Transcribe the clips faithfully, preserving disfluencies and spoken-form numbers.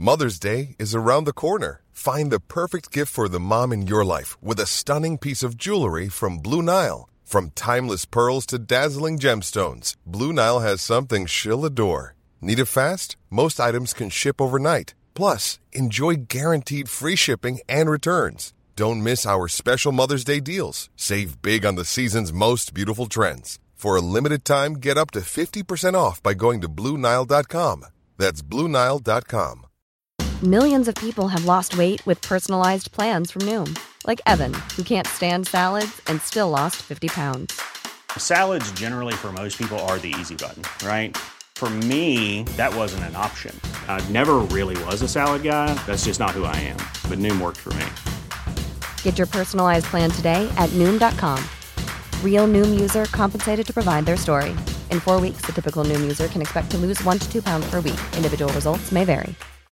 Mother's Day is around the corner. Find the perfect gift for the mom in your life with a stunning piece of jewelry from Blue Nile. From timeless pearls to dazzling gemstones, Blue Nile has something she'll adore. Need it fast? Most items can ship overnight. Plus, enjoy guaranteed free shipping and returns. Don't miss our special Mother's Day deals. Save big on the season's most beautiful trends. For a limited time, get up to fifty percent off by going to Blue Nile dot com. That's Blue Nile dot com. Millions of people have lost weight with personalized plans from Noom. Like Evan, who can't stand salads and still lost fifty pounds. Salads generally for most people are the easy button, right? For me, that wasn't an option. I never really was a salad guy. That's just not who I am. But Noom worked for me. Get your personalized plan today at Noom dot com. Real Noom user compensated to provide their story. In four weeks, the typical Noom user can expect to lose one to two pounds per week. Individual results may vary.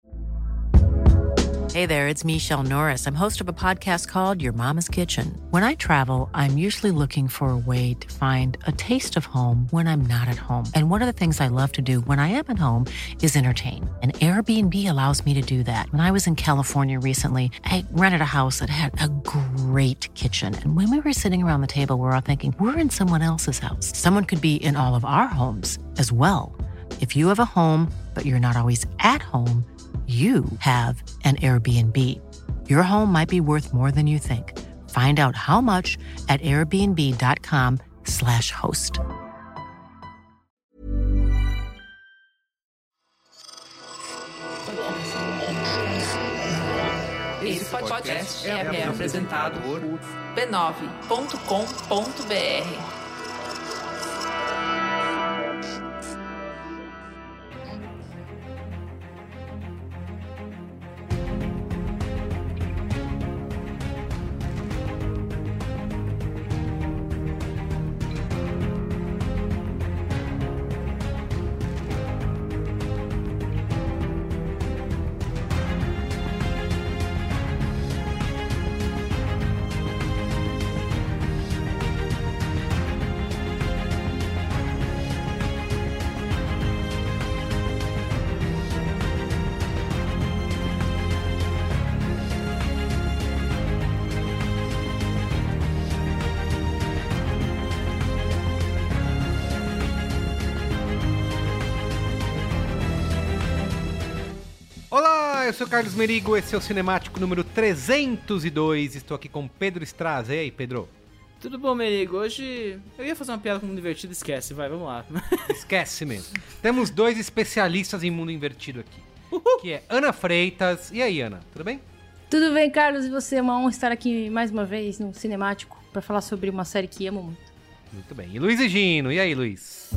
Hey there, it's Michelle Norris. I'm host of a podcast called Your Mama's Kitchen. When I travel, I'm usually looking for a way to find a taste of home when I'm not at home. And one of the things I love to do when I am at home is entertain. And Airbnb allows me to do that. When I was in California recently, I rented a house that had a great kitchen. And when we were sitting around the table, we were all thinking, we're in someone else's house. Someone could be in all of our homes as well. If you have a home, but you're not always at home, you have an Airbnb. Your home might be worth more than you think. Find out how much at airbnb dot com slash host. Esse podcast é, é apresentado por b nove ponto com ponto b r. Eu sou o Carlos Merigo, esse é o Cinemático número trezentos e dois, estou aqui com Pedro Straz. E aí, Pedro? Tudo bom, Merigo? Hoje eu ia fazer uma piada com mundo invertido, esquece, vai, vamos lá. Esquece mesmo. Temos dois especialistas em mundo invertido aqui, Uhul. que é Ana Freitas. E aí, Ana, tudo bem? Tudo bem, Carlos, e você? É uma honra estar aqui mais uma vez no Cinemático para falar sobre uma série que amo muito. Muito bem. E Luiz e Gino, e aí, Luiz?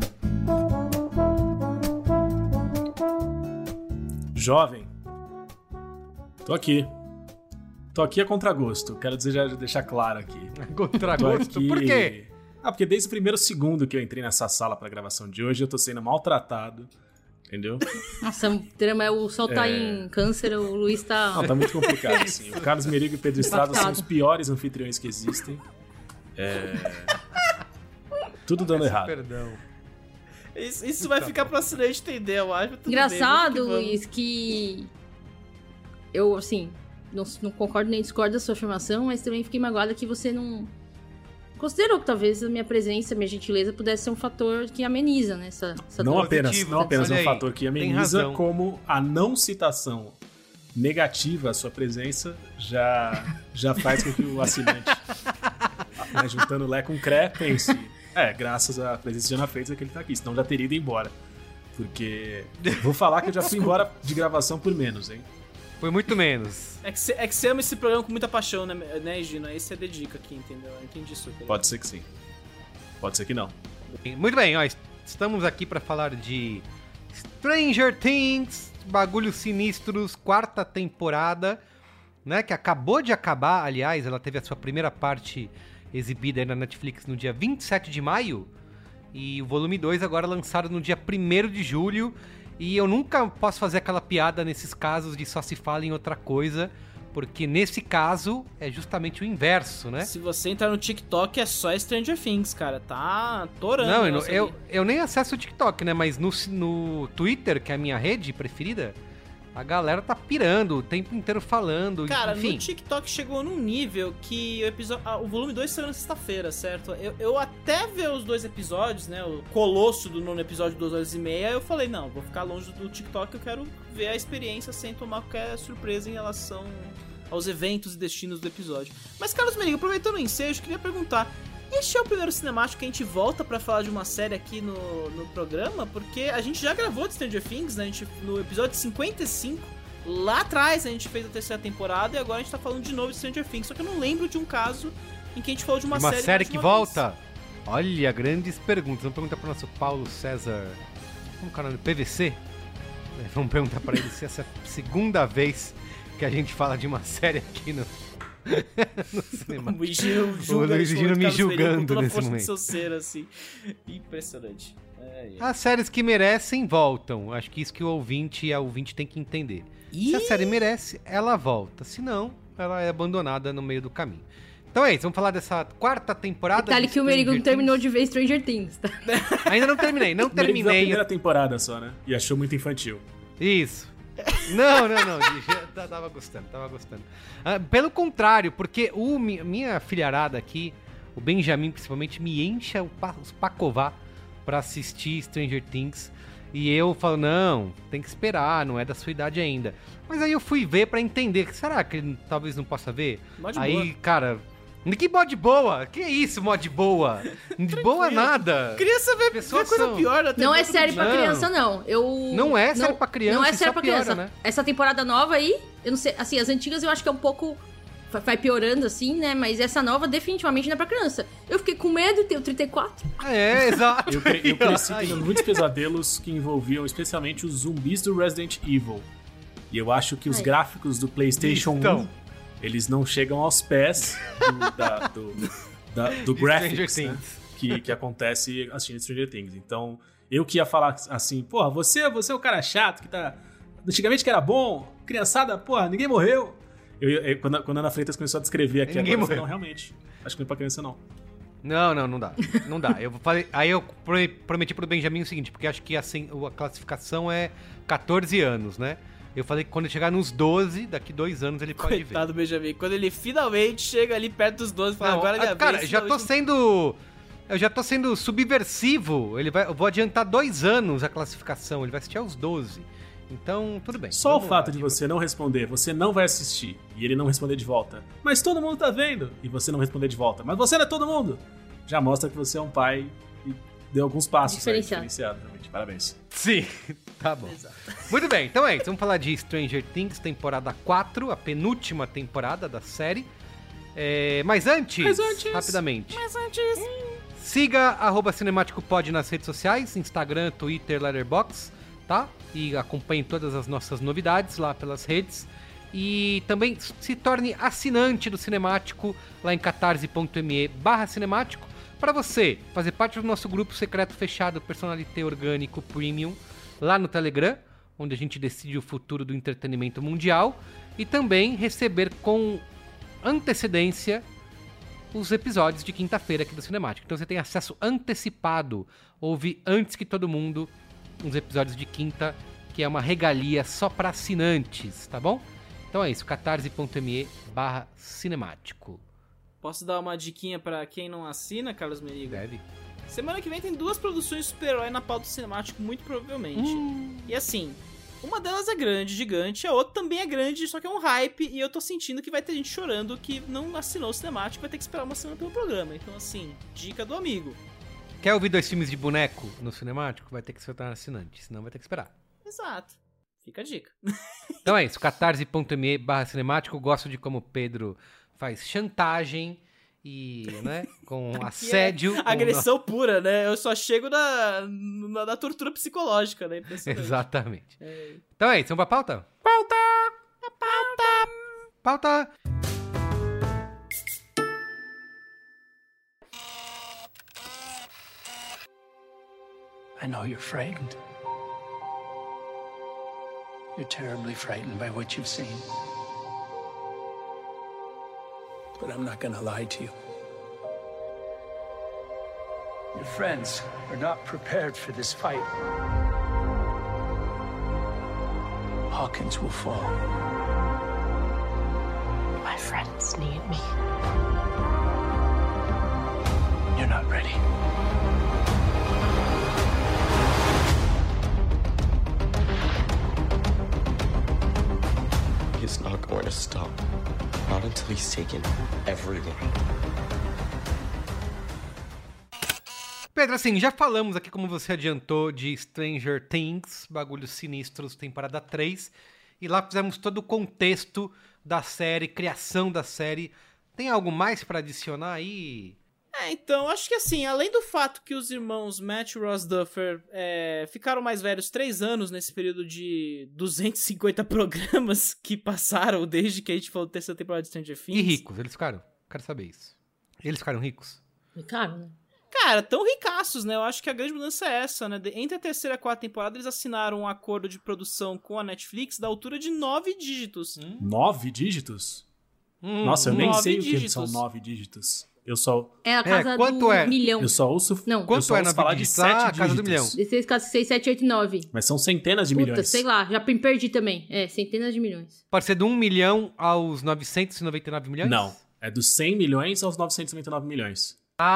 Jovem, tô aqui. Tô aqui a contragosto. Quero dizer, já deixar claro aqui. Contragosto? Por quê? Ah, porque desde o primeiro segundo que eu entrei nessa sala pra gravação de hoje, eu tô sendo maltratado. Entendeu? Nossa, o sol tá é... em câncer, o Luiz tá... Não, tá muito complicado, assim. O Carlos Merigo e o Pedro Estrada são os piores anfitriões que existem. É... Tudo dando errado. Perdão. Isso, isso vai ficar pra acidente entender, eu acho. Engraçado, bem, Luiz, que eu, assim, não, não concordo nem discordo da sua afirmação, mas também fiquei magoada que você não considerou que talvez a minha presença, a minha gentileza pudesse ser um fator que ameniza, né? Essa, essa não, apenas, não apenas um aí, fator que ameniza, como a não citação negativa à sua presença já, já faz com que o assinante, né, juntando Lé com Cré, pense... É, graças à presença de Ana Freitas é que ele tá aqui, senão já teria ido embora. Porque vou falar que eu já fui embora de gravação por menos, hein? Foi muito menos. É que você é ama esse programa com muita paixão, né, né Gino? Aí você dedica aqui, entendeu? Eu entendi super. Pode ser que sim. Pode ser que não. Muito bem, ó, estamos aqui pra falar de Stranger Things, Bagulhos Sinistros, quarta temporada, né? Que acabou de acabar, aliás, ela teve a sua primeira parte exibida aí na Netflix no dia vinte e sete de maio, e o volume dois agora lançado no dia primeiro de julho, e eu nunca posso fazer aquela piada nesses casos de só se fala em outra coisa, porque nesse caso é justamente o inverso, né? Se você entrar no TikTok é só Stranger Things, cara, tá torando. Não, eu, eu, eu nem acesso o TikTok, né, mas no, no Twitter, que é a minha rede preferida, A galera tá pirando o tempo inteiro falando. Cara, enfim. no TikTok chegou num nível que o, episódio, ah, o volume dois saiu na sexta-feira, certo? Eu, eu até ver os dois episódios, né? O colosso do nono episódio, duas horas e meia, eu falei, não, vou ficar longe do TikTok, eu quero ver a experiência sem tomar qualquer surpresa em relação aos eventos e destinos do episódio. Mas, Carlos Merigo, aproveitando o ensejo, eu queria perguntar, este é o primeiro cinemático que a gente volta pra falar de uma série aqui no, no programa? Porque a gente já gravou de Stranger Things, né? A gente, no episódio cinquenta e cinco, lá atrás a gente fez a terceira temporada e agora a gente tá falando de novo de Stranger Things. Só que eu não lembro de um caso em que a gente falou de uma, uma série... Uma série que uma volta? Vez. Olha, grandes perguntas. Vamos perguntar pro nosso Paulo César... Como que é o nome? P V C? Vamos perguntar pra ele se essa é a segunda vez que a gente fala de uma série aqui no... no cinema. O Higino julga, o Higino me julgando toda a nesse força momento. do seu ser, assim. Impressionante. É, é. As séries que merecem voltam. Acho que isso que o ouvinte e a ouvinte tem que entender. Ih! Se a série merece, ela volta. Se não, ela é abandonada no meio do caminho. Então é isso, vamos falar dessa quarta temporada. Detalhe que o Merigo não terminou de ver Stranger Things, tá? Ainda não terminei, não terminei. A primeira temporada só, né? E achou muito infantil. Isso. Não, não, não. Já tava gostando, tava gostando. Ah, pelo contrário, porque o, minha filharada aqui, o Benjamin principalmente, me enche os pacová pra assistir Stranger Things. E eu falo, não, tem que esperar, não é da sua idade ainda. Mas aí eu fui ver pra entender. Será que ele talvez não possa ver? Mod aí, boa. cara... Que mod boa? Que isso, mod boa? De boa nada. Queria saber ver coisa são... pior da Não é série pra não. criança, não. Eu... Não é série não, pra criança, Não é série pra piora, criança. Né? Essa temporada nova aí, eu não sei, assim, as antigas eu acho que é um pouco... Vai piorando assim, né? Mas essa nova definitivamente não é pra criança. Eu fiquei com medo, tenho trinta e quatro. É, exato. Eu, cre eu cresci tendo muitos pesadelos que envolviam especialmente os zumbis do Resident Evil. E eu acho que os Ai. gráficos do PlayStation então. um, eles não chegam aos pés do, da, do, da, do graphics, né, que, que acontece assistindo Stranger Things. Então, eu que ia falar assim, porra, você, você é o cara chato que tá... Antigamente que era bom, criançada, porra, ninguém morreu. Eu, eu, quando, quando a Ana Freitas começou a descrever aqui, ninguém agora, morreu. Eu falei, não, realmente, acho que não é pra criança, não. Não, não, não dá. Não dá. Eu falei, aí eu prometi pro Benjamin o seguinte, porque acho que assim, a classificação é catorze anos, né? Eu falei que quando ele chegar nos doze, daqui dois anos ele pode ver. Coitado do Benjamin. Quando ele finalmente chega ali perto dos doze, fala, Não, agora é minha cara, vez. já tô sendo... Eu já tô sendo subversivo. Ele vai, eu vou adiantar dois anos a classificação. Ele vai assistir aos doze. Então, tudo bem. Só o fato lá, de você não responder, você não vai assistir, e ele não responder de volta. Mas todo mundo tá vendo, e você não responder de volta. Mas você não é todo mundo. Já mostra que você é um pai e deu alguns passos diferenciado. Aí, diferenciado, realmente. Parabéns. Sim, tá bom. Exato. Muito bem, então é isso. Vamos falar de Stranger Things, temporada quatro, a penúltima temporada da série. É, mas, antes, mas antes, rapidamente. Mas antes... Siga arroba CinematicPod nas redes sociais, Instagram, Twitter, Letterboxd, tá? E acompanhe todas as nossas novidades lá pelas redes. E também se torne assinante do Cinemático lá em catarse.me barra cinemático para você fazer parte do nosso grupo secreto fechado Personalité Orgânico Premium lá no Telegram, onde a gente decide o futuro do entretenimento mundial, e também receber com antecedência os episódios de quinta-feira aqui do Cinemático. Então você tem acesso antecipado, ouve antes que todo mundo uns episódios de quinta, que é uma regalia só para assinantes, tá bom? Então é isso, catarse.me barra cinemático. Posso dar uma diquinha pra quem não assina, Carlos Merigo? Deve. Semana que vem tem duas produções de super-herói na pauta do Cinemático, muito provavelmente. Hum. E assim, uma delas é grande, gigante, a outra também é grande, só que é um hype, e eu tô sentindo que vai ter gente chorando que não assinou o Cinemático, vai ter que esperar uma semana pelo programa. Então assim, dica do amigo. Quer ouvir dois filmes de boneco no Cinemático? Vai ter que se tornar assinante, senão vai ter que esperar. Exato. Fica a dica. Então é isso, catarse.me barra cinemático. Gosto de como o Pedro faz chantagem e, né, com assédio. É com agressão no... pura, né? Eu só chego na, na, na tortura psicológica, né? Exatamente. É. Então é isso, vamos pra pauta? Pauta! Pauta! Pauta! I know you're frightened. You're terribly frightened by what you've seen. But I'm not gonna lie to you. Your friends are not prepared for this fight. Hawkins will fall. My friends need me. You're not ready. He's not going to stop. Not until he's taken everyone. Pedro, assim, já falamos aqui, como você adiantou, de Stranger Things, Bagulhos Sinistros, temporada três. E lá fizemos todo o contexto da série, criação da série. Tem algo mais pra adicionar aí? É, então, acho que assim, além do fato que os irmãos Matt e Ross Duffer é, ficaram mais velhos três anos nesse período de duzentos e cinquenta programas que passaram desde que a gente falou da terceira temporada de Stranger Things. E ricos, eles ficaram? Quero saber isso. Eles ficaram ricos? Ficaram, né? Cara, tão ricaços, né? Eu acho que a grande mudança é essa, né? Entre a terceira e a quarta temporada, eles assinaram um acordo de produção com a Netflix da altura de nove dígitos. Hum. Nove dígitos? Hum, Nossa, eu nem nove sei dígitos. o que são nove dígitos. Eu só... É a casa É, quanto do é? milhão. Eu só ouço... Não. eu Quanto só é ouço na falar de dígitos? Ah, sete a casa do dígitos. milhão. seis, seis, sete, oito, nove. Mas são centenas de Puta, milhões. sei lá, já me perdi também. É, centenas de milhões. Pode ser de um milhão aos novecentos e noventa e nove milhões? Não, é dos cem milhões aos novecentos e noventa e nove milhões.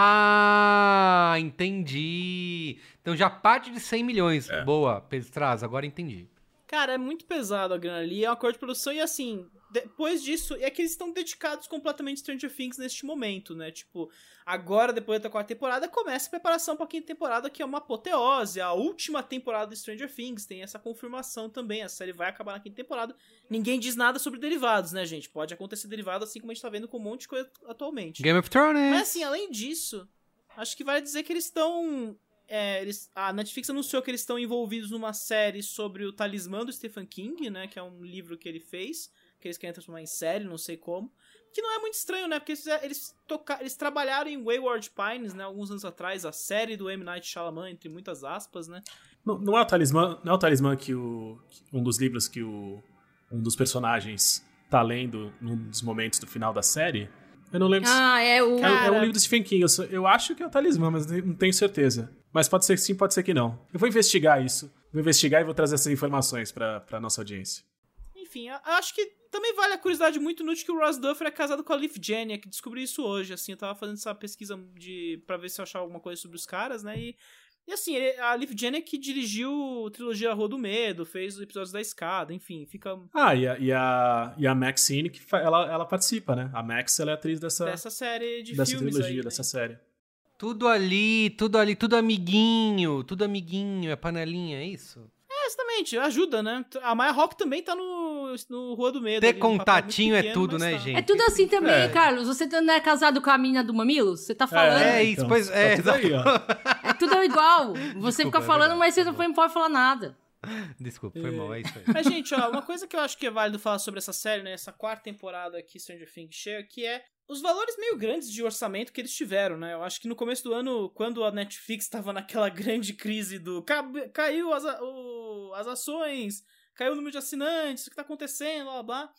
Ah, entendi. Então já parte de cem milhões. É. Boa, Pedro Traz, agora entendi. Cara, é muito pesado a grana ali, é um acordo de produção e assim, depois disso, é que eles estão dedicados completamente a Stranger Things neste momento, né? Tipo, agora, depois da quarta temporada, começa a preparação pra quinta temporada, que é uma apoteose, a última temporada de Stranger Things, tem essa confirmação também, a série vai acabar na quinta temporada. Ninguém diz nada sobre derivados, né, gente? Pode acontecer derivado, assim como a gente tá vendo com um monte de coisa atualmente. Game of Thrones. Mas assim, além disso, acho que vale dizer que eles estão... É, eles, a Netflix anunciou que eles estão envolvidos numa série sobre o Talismã do Stephen King, né? Que é um livro que ele fez, que eles querem transformar em série, não sei como. Que não é muito estranho, né? Porque eles, eles, toca, eles trabalharam em Wayward Pines, né? Alguns anos atrás, a série do M. Night Shyamalan, entre muitas aspas, né? Não, não é o talismã, não é o talismã que o um dos livros que o um dos personagens tá lendo num dos momentos do final da série? Eu não lembro. Ah, é o... Se... É, é um livro do Stephen King. Eu, sou, eu acho que é o talismã, mas não tenho certeza. Mas pode ser que sim, pode ser que não. Eu vou investigar isso. Vou investigar e vou trazer essas informações pra, pra nossa audiência. Enfim, eu acho que também vale a curiosidade muito inútil que o Ross Duffer é casado com a Leaf Jenny, que descobri isso hoje, assim, eu tava fazendo essa pesquisa de, pra ver se eu achava alguma coisa sobre os caras, né, e, e assim, ele, a Leaf Jenny é que dirigiu a trilogia A Rua do Medo, fez os episódios da Escada, enfim, fica... Ah, e a, e a, e a Maxine, que fa, ela, ela participa, né? A Max, ela é atriz dessa... Dessa série de dessa filmes trilogia, aí, dessa né? série. Tudo ali, tudo ali, tudo amiguinho, tudo amiguinho, é panelinha, é isso? É, exatamente, ajuda, né? A Maya Hawke também tá no, no Rua do Medo. Ter ali, um papel contatinho muito é pequeno, tudo, mas né, tá. gente? É tudo assim também, É. Carlos. Você não é casado com a menina do Mamilos? Você tá falando. É É, isso, Então, pois é, tá tudo aí, ó. tudo igual. Você Desculpa, fica é falando, verdade, mas você tá não bom. foi- não pode falar nada. Desculpa, foi mal, é isso aí. Mas, gente, ó, uma coisa que eu acho que é válido falar sobre essa série, né? Essa quarta temporada aqui, Stranger Things chega, que é os valores meio grandes de orçamento que eles tiveram, né? Eu acho que no começo do ano, quando a Netflix tava naquela grande crise do ca- caiu as, a- o- as ações, caiu o número de assinantes, o que tá acontecendo, blá blá blá.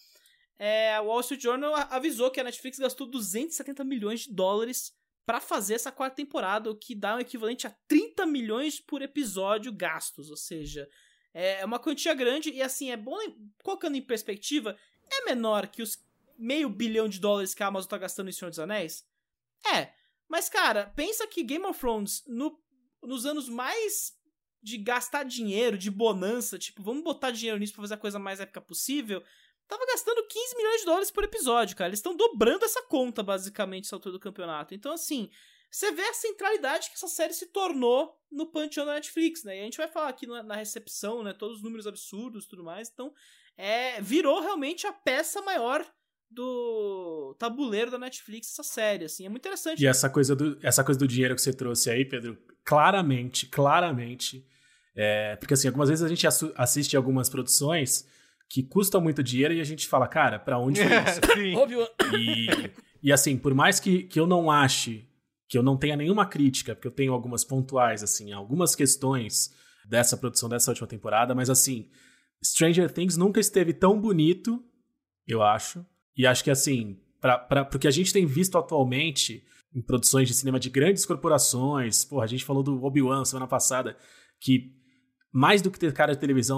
É, o Wall Street Journal a- avisou que a Netflix gastou duzentos e setenta milhões de dólares pra fazer essa quarta temporada, o que dá o equivalente a trinta milhões por episódio gastos, ou seja, é uma quantia grande e assim, é bom, lem- colocando em perspectiva, é menor que os meio bilhão de dólares que a Amazon tá gastando em Senhor dos Anéis? É, mas cara, pensa que Game of Thrones, no, nos anos mais de gastar dinheiro, de bonança, tipo, vamos botar dinheiro nisso pra fazer a coisa mais épica possível, tava gastando quinze milhões de dólares por episódio, cara. Eles estão dobrando essa conta, basicamente, essa altura do campeonato. Então, assim, você vê a centralidade que essa série se tornou no panteão da Netflix, né? E a gente vai falar aqui na, na recepção, né? Todos os números absurdos e tudo mais. Então, é, virou realmente a peça maior do tabuleiro da Netflix, essa série, assim. É muito interessante. E essa coisa, do, essa coisa do dinheiro que você trouxe aí, Pedro, claramente, claramente... É, porque, assim, algumas vezes a gente assu- assiste algumas produções que custam muito dinheiro e a gente fala, cara, pra onde foi isso? Sim. Óbvio. E, e assim, por mais que, que eu não ache, que eu não tenha nenhuma crítica, porque eu tenho algumas pontuais, assim, algumas questões dessa produção dessa última temporada, mas assim, Stranger Things nunca esteve tão bonito, eu acho, e acho que assim, pra, pra, pro que a gente tem visto atualmente em produções de cinema de grandes corporações, porra, a gente falou do Obi-Wan semana passada, que mais do que ter cara de televisão,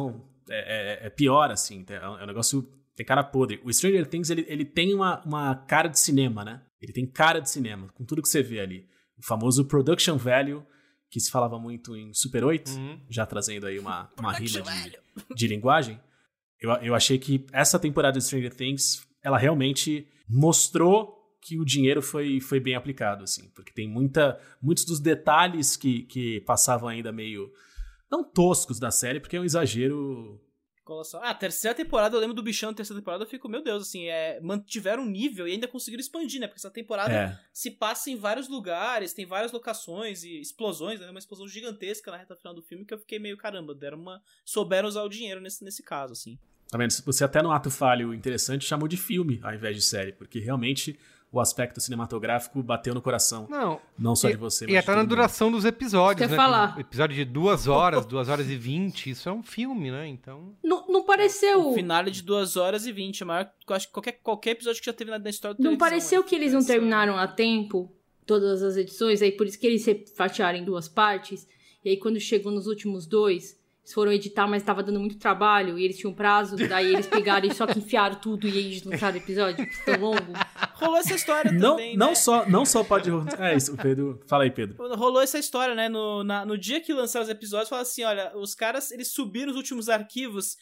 é, é, é pior, assim. É um negócio... Tem cara podre. O Stranger Things, ele, ele tem uma, uma cara de cinema, né? Ele tem cara de cinema, com tudo que você vê ali. O famoso production value, que se falava muito em Super oito, uhum. já trazendo aí uma, uma rima de, de linguagem. Eu, eu achei que essa temporada de Stranger Things, ela realmente mostrou que o dinheiro foi, foi bem aplicado, assim. Porque tem muita, muitos dos detalhes que, que passavam ainda meio... Não toscos da série, porque é um exagero... Ah, a terceira temporada, eu lembro do bichão da terceira temporada, eu fico, meu Deus, assim, é, mantiveram um nível e ainda conseguiram expandir, né? Porque essa temporada é. se passa em vários lugares, tem várias locações e explosões, né? Uma explosão gigantesca na reta final do filme que eu fiquei meio, caramba, deram uma... souberam usar o dinheiro nesse, nesse caso, assim. Tá vendo? Você até no ato falho interessante chamou de filme ao invés de série, porque realmente... o aspecto cinematográfico bateu no coração. Não, não só e, de você, mas E até na duração dos episódios, Quer né? falar. Um episódio de duas horas, duas horas e vinte, isso é um filme, né? Então... Não, não pareceu... O finale de duas horas e vinte, é maior, eu acho que qualquer, qualquer episódio que já teve na, na história do Não pareceu que eles não terminaram a tempo todas as edições, aí por isso que eles se fatiaram em duas partes, e aí quando chegou nos últimos dois... Eles foram editar, mas tava dando muito trabalho e eles tinham prazo, daí eles pegaram e só que enfiaram tudo e eles lançaram o episódio tão longo. Rolou essa história não, também, não né? Só, não só pode... É isso, o Pedro... Fala aí, Pedro. Rolou essa história, né? No, na, no dia que lançaram os episódios, falaram assim, olha, os caras, eles subiram os últimos arquivos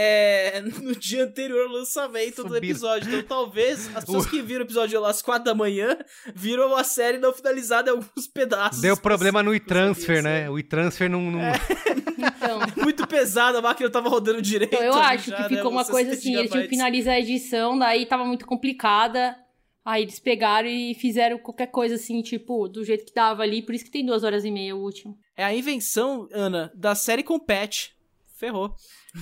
é, no dia anterior ao lançamento Subir. do episódio. Então talvez as pessoas que viram o episódio lá às quatro da manhã viram a série não finalizada em alguns pedaços. Deu problema no e-transfer, né? O e-transfer não... não... É. Então. Muito pesado, a máquina tava rodando direito. Então, eu acho já, que ficou né? uma coisa assim, eles tinham que finalizar a edição, daí tava muito complicada. Aí eles pegaram e fizeram qualquer coisa assim, tipo, do jeito que dava ali, por isso que tem duas horas e meia o último. É a invenção, Ana, da série com patch. Ferrou.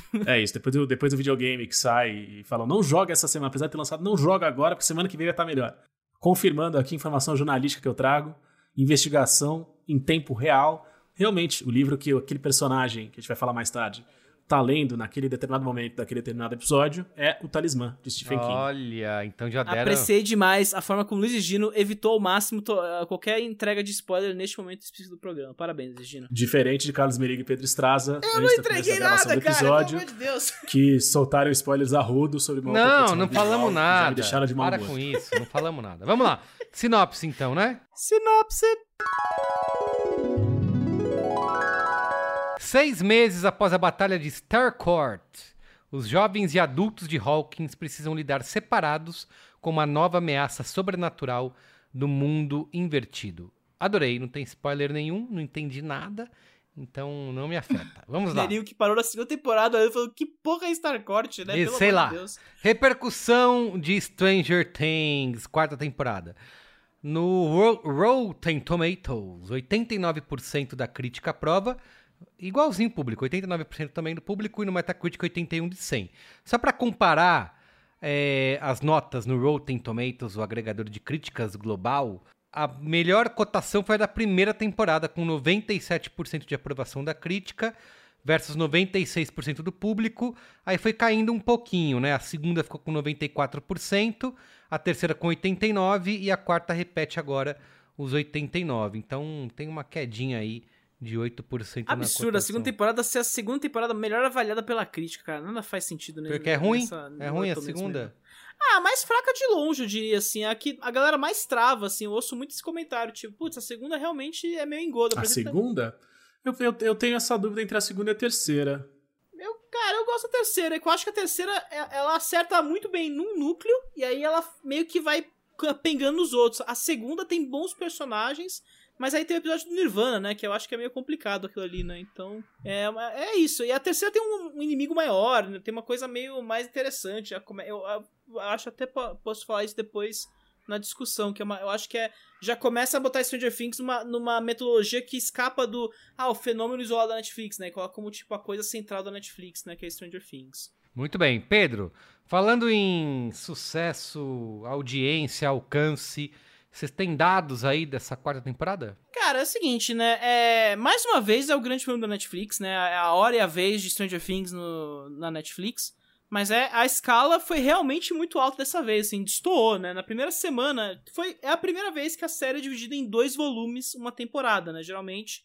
É isso, depois do, depois do videogame que sai e falam, não joga essa semana, apesar de ter lançado, não joga agora, porque semana que vem vai estar melhor. Confirmando aqui, informação jornalística que eu trago, investigação em tempo real. Realmente, o livro que aquele personagem, que a gente vai falar mais tarde, tá lendo naquele determinado momento daquele determinado episódio é o Talismã, de Stephen King. Olha, então já deram... Apreciei demais a forma como Luiz e Gino evitou ao máximo to- qualquer entrega de spoiler neste momento específico do programa. Parabéns, Luiz e Gino. Diferente de Carlos Merigo e Pedro Estraza. Eu não entreguei nada, do cara, episódio, pelo amor de Deus. Que soltaram spoilers a rodo sobre uma Não, outra não falamos visual, nada. Já me deixaram de mau Para humor. com isso, não falamos nada. Vamos lá. Sinopse, então, né? Sinopse. Seis meses após a batalha de Starcourt, os jovens e adultos de Hawkins precisam lidar separados com uma nova ameaça sobrenatural do mundo invertido. Adorei, não tem spoiler nenhum, não entendi nada, então não me afeta. Vamos lá. Nerio que parou na segunda temporada, ele falou, que porra é Starcourt, né? E, Pelo sei amor lá. de Deus. Repercussão de Stranger Things, quarta temporada. No Rotten Tomatoes, oitenta e nove por cento da crítica aprova, igualzinho o público, oitenta e nove por cento também do público, e no Metacritic oitenta e um de cem. Só para comparar é, as notas no Rotten Tomatoes, o agregador de críticas global, a melhor cotação foi a da primeira temporada, com noventa e sete por cento de aprovação da crítica versus noventa e seis por cento do público. Aí foi caindo um pouquinho, né? A segunda ficou com noventa e quatro por cento, a terceira com oitenta e nove por cento e a quarta repete agora os oitenta e nove por cento. Então tem uma quedinha aí de oito por cento Absurdo, na a segunda temporada ser a segunda temporada melhor avaliada pela crítica, cara. Nada faz sentido, né? Porque é ruim? Nessa, é ruim a segunda? Mesmo. Ah, mais fraca de longe, eu diria, assim. A, que a galera mais trava, assim. Eu ouço muito esse comentário, tipo, putz, a segunda realmente é meio engoda. A segunda? Eu, eu, eu tenho essa dúvida entre a segunda e a terceira. Eu, cara, eu gosto da terceira. Eu acho que a terceira, ela acerta muito bem num núcleo, e aí ela meio que vai pengando nos outros. A segunda tem bons personagens, mas aí tem o episódio do Nirvana, né? Que eu acho que é meio complicado aquilo ali, né? Então, é, é isso. E a terceira tem um, um inimigo maior, né? Tem uma coisa meio mais interessante. Eu, eu, eu acho até posso falar isso depois na discussão, que é uma, eu acho que é já começa a botar Stranger Things numa, numa metodologia que escapa do ah, o fenômeno isolado da Netflix, né? E coloca como tipo a coisa central da Netflix, né? Que é Stranger Things. Muito bem. Pedro, falando em sucesso, audiência, alcance... Vocês têm dados aí dessa quarta temporada? Cara, é o seguinte, né? É, mais uma vez é o grande filme da Netflix, né? É a hora e a vez de Stranger Things no, na Netflix. Mas é, a escala foi realmente muito alta dessa vez, assim, destoou, né? Na primeira semana, foi, é a primeira vez que a série é dividida em dois volumes, uma temporada, né? Geralmente,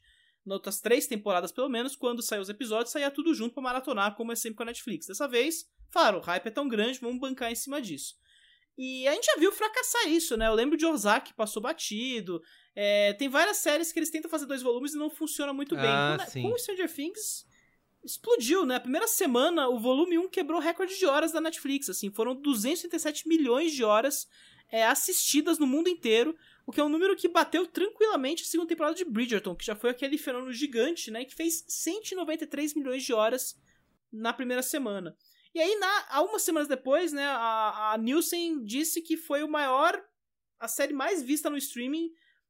nas outras três temporadas pelo menos, quando saiu os episódios, saía tudo junto pra maratonar, como é sempre com a Netflix. Dessa vez, falaram, o hype é tão grande, vamos bancar em cima disso. E a gente já viu fracassar isso, né? Eu lembro de Ozark, que passou batido. É, tem várias séries que eles tentam fazer dois volumes e não funciona muito bem. Ah, com, sim. com Stranger Things, explodiu, né? A primeira semana, o volume um quebrou o recorde de horas da Netflix, assim. Foram duzentos e trinta e sete milhões de horas é, assistidas no mundo inteiro, o que é um número que bateu tranquilamente a segunda temporada de Bridgerton, que já foi aquele fenômeno gigante, né? Que fez cento e noventa e três milhões de horas na primeira semana. E aí, na, algumas semanas depois, né, a, a Nielsen disse que foi o maior, a série mais vista no streaming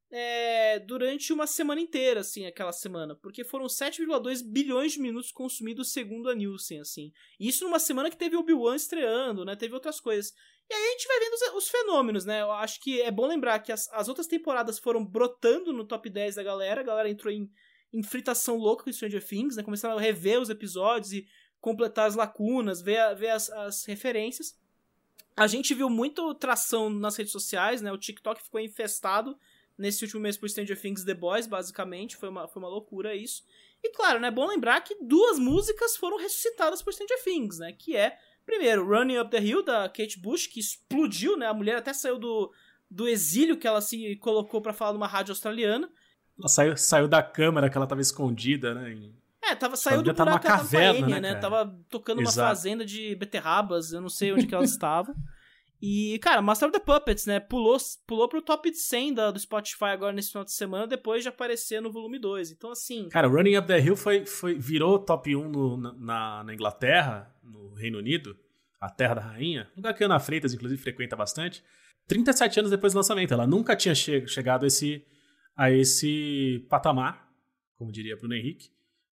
é, durante uma semana inteira, assim, aquela semana. Porque foram sete vírgula dois bilhões de minutos consumidos segundo a Nielsen, assim. E isso numa semana que teve Obi-Wan estreando, né, teve outras coisas. E aí a gente vai vendo os, os fenômenos, né, eu acho que é bom lembrar que as, as outras temporadas foram brotando no top dez da galera, a galera entrou em, em fritação louca com Stranger Things, né, começaram a rever os episódios e completar as lacunas, ver, ver as, as referências. A gente viu muito tração nas redes sociais, né? O TikTok ficou infestado nesse último mês por Stranger Things The Boys, basicamente. Foi uma, foi uma loucura isso. E claro, né? É bom lembrar que duas músicas foram ressuscitadas por Stranger Things, né? Que é, primeiro, Running Up the Hill, da Kate Bush, que explodiu, né? A mulher até saiu do, do exílio que ela se colocou pra falar numa rádio australiana. Ela saiu, saiu da câmera que ela tava escondida, né? Em... É, tava, saiu do tá buraco que ela tava caverna, com a Enya, né, né? Tava tocando uma Exato. fazenda de beterrabas, eu não sei onde que elas estavam. E, cara, Master of the Puppets, né? Pulou, pulou pro top cem da, do Spotify agora nesse final de semana, depois de aparecer no volume dois. Então, assim... Cara, Running Up the Hill foi, foi, virou top um no, na, na Inglaterra, no Reino Unido, a terra da rainha. Lugar que a Ana Freitas, inclusive, frequenta bastante. trinta e sete anos depois do lançamento. Ela nunca tinha che- chegado a esse, a esse patamar, como diria Bruno Henrique.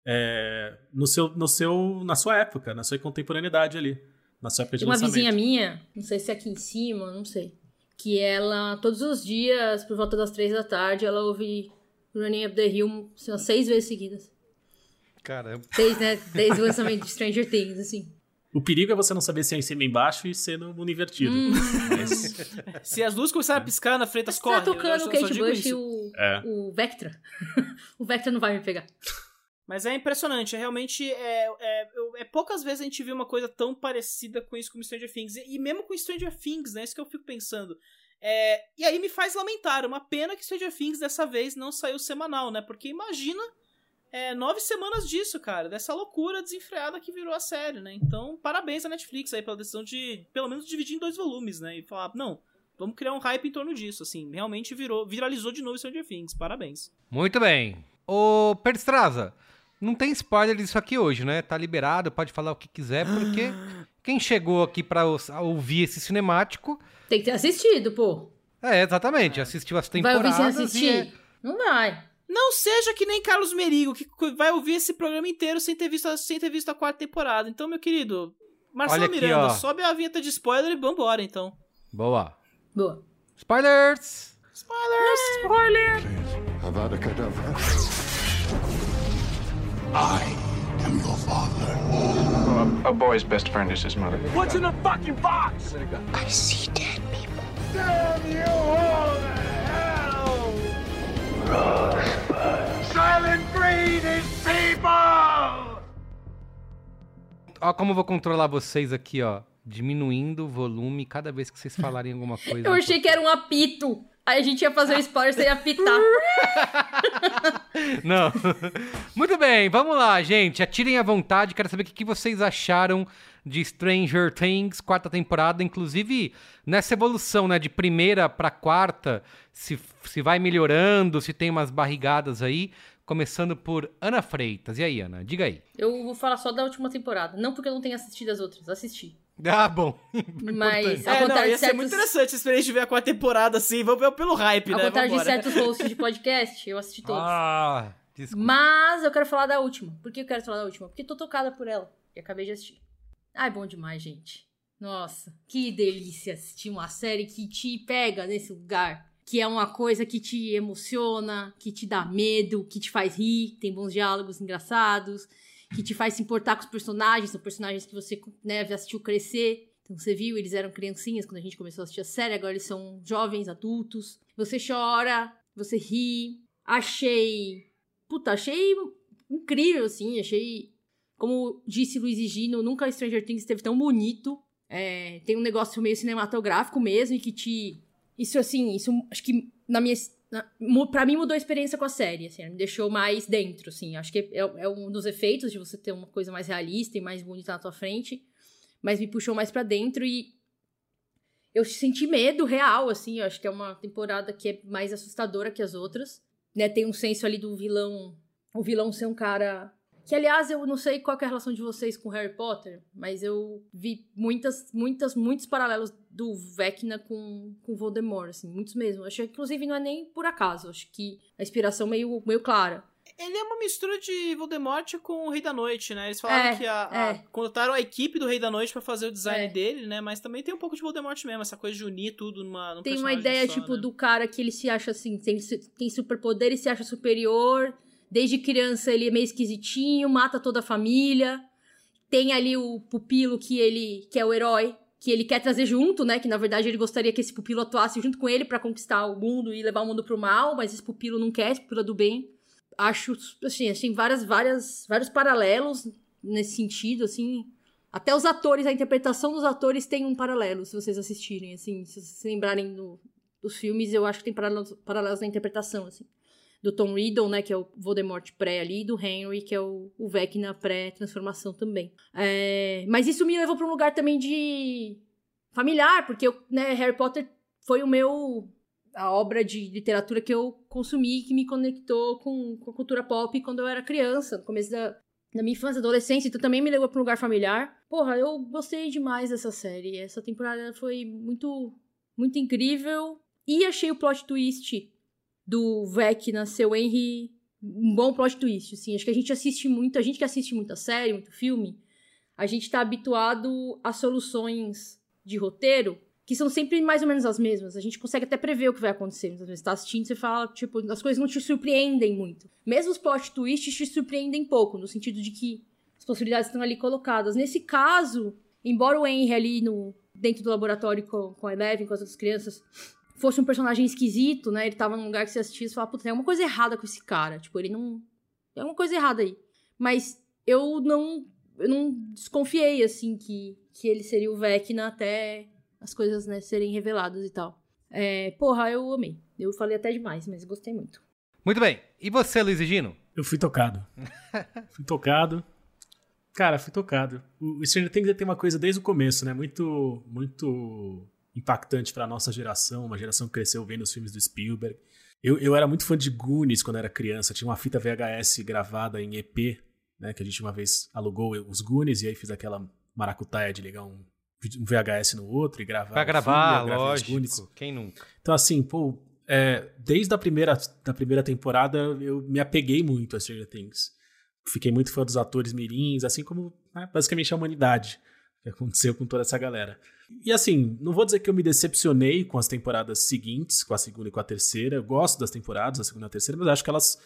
É, no seu, no seu, na sua época, na sua contemporaneidade ali, na sua época de Tem uma lançamento. vizinha minha, não sei se é aqui em cima, não sei, que ela, todos os dias, por volta das três da tarde, ela ouve Running Up the Hill assim, umas seis vezes seguidas. Caramba. Desde, né, desde o lançamento de Stranger Things, assim. O perigo é você não saber se é em cima e embaixo e ser no mundo invertido. Hum. Mas, Se as luzes começarem a piscar na frente das corre. Tá tocando o Kate Bush e isso. o, É. o Vectra. O Vectra não vai me pegar. Mas é impressionante, é realmente é, é, é poucas vezes a gente viu uma coisa tão parecida com isso como Stranger Things, e, e mesmo com Stranger Things, né, isso que eu fico pensando, é, e aí me faz lamentar, uma pena que Stranger Things dessa vez não saiu semanal, né, porque imagina é, nove semanas disso, cara, dessa loucura desenfreada que virou a série, né, então parabéns à Netflix aí pela decisão de, pelo menos, dividir em dois volumes, né, e falar, não, vamos criar um hype em torno disso, assim, realmente virou, viralizou de novo Stranger Things, parabéns. Muito bem. Ô, Perstraza, não tem spoiler disso aqui hoje, né? Tá liberado, pode falar o que quiser, porque quem chegou aqui pra os- ouvir esse cinemático... Tem que ter assistido, pô. É, exatamente, assistiu as Vai temporadas ouvir sem assistir? e é- Não vai. Não seja que nem Carlos Merigo, que vai ouvir esse programa inteiro sem ter visto, a- sem ter visto a quarta temporada. Então, meu querido, Marcelo Olha aqui, Miranda, ó. sobe a vinheta de spoiler e vambora, então. Boa. Boa. Spoilers! Spoilers! Spoiler! Avada Kedavra. I am your father. A boy's best friend is his mother. What's in the fucking box? I see dead people. Damn you all to hell! Rosebud. Silent breed is people! Ó como eu vou controlar vocês aqui, ó. Diminuindo o volume cada vez que vocês falarem alguma coisa. Eu achei que era um apito. Aí a gente ia fazer o spoiler sem apitar. Não. Muito bem, vamos lá, gente. Atirem à vontade. Quero saber o que que vocês acharam de Stranger Things, quarta temporada. Inclusive, nessa evolução, né, de primeira pra quarta, se, se vai melhorando, se tem umas barrigadas aí. Começando por Ana Freitas. E aí, Ana? Diga aí. Eu vou falar só da última temporada. Não porque eu não tenha assistido as outras. Assisti. Ah, bom. Mas, ao É, não, contrário ia de ser certos... muito interessante a experiência de ver a quarta temporada assim. Vamos ver pelo hype, Ao né? contrário de Vambora. certos hosts de podcast, eu assisti todos. Ah, desculpa. Mas eu quero falar da última. Por que eu quero falar da última? Porque tô tocada por ela. E acabei de assistir. Ai, bom demais, gente. Nossa, que delícia assistir uma série que te pega nesse lugar. Que é uma coisa que te emociona, que te dá medo, que te faz rir, tem bons diálogos engraçados, que te faz se importar com os personagens, são personagens que você, né, assistiu crescer. Então você viu, eles eram criancinhas quando a gente começou a assistir a série, agora eles são jovens, adultos. Você chora, você ri. Achei puta, achei incrível, assim, achei, como disse Luiz e Gino, nunca Stranger Things esteve tão bonito, é, tem um negócio meio cinematográfico mesmo, e que te, isso assim, isso acho que na minha, na, pra mim mudou a experiência com a série, assim, me deixou mais dentro, assim, acho que é, é um dos efeitos de você ter uma coisa mais realista e mais bonita na tua frente, mas me puxou mais pra dentro e eu senti medo real, assim, eu acho que é uma temporada que é mais assustadora que as outras, né, tem um senso ali do vilão, o vilão ser um cara... Que, aliás, eu não sei qual que é a relação de vocês com Harry Potter, mas eu vi muitas, muitas, muitos paralelos do Vecna com, com Voldemort, assim, muitos mesmo. Eu acho que, inclusive, não é nem por acaso, acho que a inspiração meio, meio clara. Ele é uma mistura de Voldemort com o Rei da Noite, né? Eles falaram É, que a, é. a, contrataram a equipe do Rei da Noite pra fazer o design É. dele, né? Mas também tem um pouco de Voldemort mesmo, essa coisa de unir tudo numa, num Tem uma personagem ideia, só, tipo, né? do cara que ele se acha, assim, tem, tem superpoder e se acha superior. Desde criança ele é meio esquisitinho, mata toda a família. Tem ali o pupilo que ele que é o herói, que ele quer trazer junto, né? Que na verdade ele gostaria que esse pupilo atuasse junto com ele pra conquistar o mundo e levar o mundo pro mal, mas esse pupilo não quer, esse pupilo é do bem. Acho, assim, assim várias, várias, vários paralelos nesse sentido, assim. Até os atores, a interpretação dos atores tem um paralelo, se vocês assistirem, assim. Se vocês se lembrarem do, dos filmes, eu acho que tem paralelos, paralelos na interpretação, assim. Do Tom Riddle, né, que é o Voldemort pré ali, e do Henry, que é o, o Vecna pré-transformação também. É, mas isso me levou pra um lugar também de familiar, porque eu, né, Harry Potter foi o meu... a obra de literatura que eu consumi, que me conectou com, com a cultura pop quando eu era criança, no começo da, da minha infância, adolescência, então também me levou pra um lugar familiar. Porra, eu gostei demais dessa série. Essa temporada foi muito, muito incrível. E achei o plot twist do Vecna ser o Henry um bom plot twist, assim. Acho que a gente assiste muito, a gente que assiste muita série, muito filme, a gente tá habituado a soluções de roteiro que são sempre mais ou menos as mesmas. A gente consegue até prever o que vai acontecer. Às vezes você tá assistindo e você fala, tipo, as coisas não te surpreendem muito. Mesmo os plot twists te surpreendem pouco, no sentido de que as possibilidades estão ali colocadas. Nesse caso, embora o Henry ali no, dentro do laboratório com, com a Eleven, com as outras crianças, fosse um personagem esquisito, né? Ele tava num lugar que você assistia e você falava, puta, tem alguma coisa errada com esse cara. Tipo, ele não... Tem alguma coisa errada aí. Mas eu não... Eu não desconfiei, assim, que, que ele seria o Vecna até... as coisas, né, serem reveladas e tal. É, porra, eu amei. Eu falei até demais, mas gostei muito. Muito bem. E você, Luiz e Gino? Eu fui tocado. fui tocado. Cara, fui tocado. O Stranger Things tem uma coisa desde o começo, né? Muito, muito impactante pra nossa geração. Uma geração que cresceu vendo os filmes do Spielberg. Eu, eu era muito fã de Goonies quando era criança. Tinha uma fita V H S gravada em E P, né? Que a gente uma vez alugou os Goonies e aí fiz aquela maracutaia de ligar um um V H S no outro e gravar. Pra gravar, filme, lógico. Quem nunca? Então, assim, pô, é, desde a primeira, da primeira temporada eu me apeguei muito a Stranger Things. Fiquei muito fã dos atores mirins, assim como né, basicamente a humanidade que aconteceu com toda essa galera. E assim, não vou dizer que eu me decepcionei com as temporadas seguintes, com a segunda e com a terceira. Eu gosto das temporadas, a segunda e a terceira, mas acho que elas...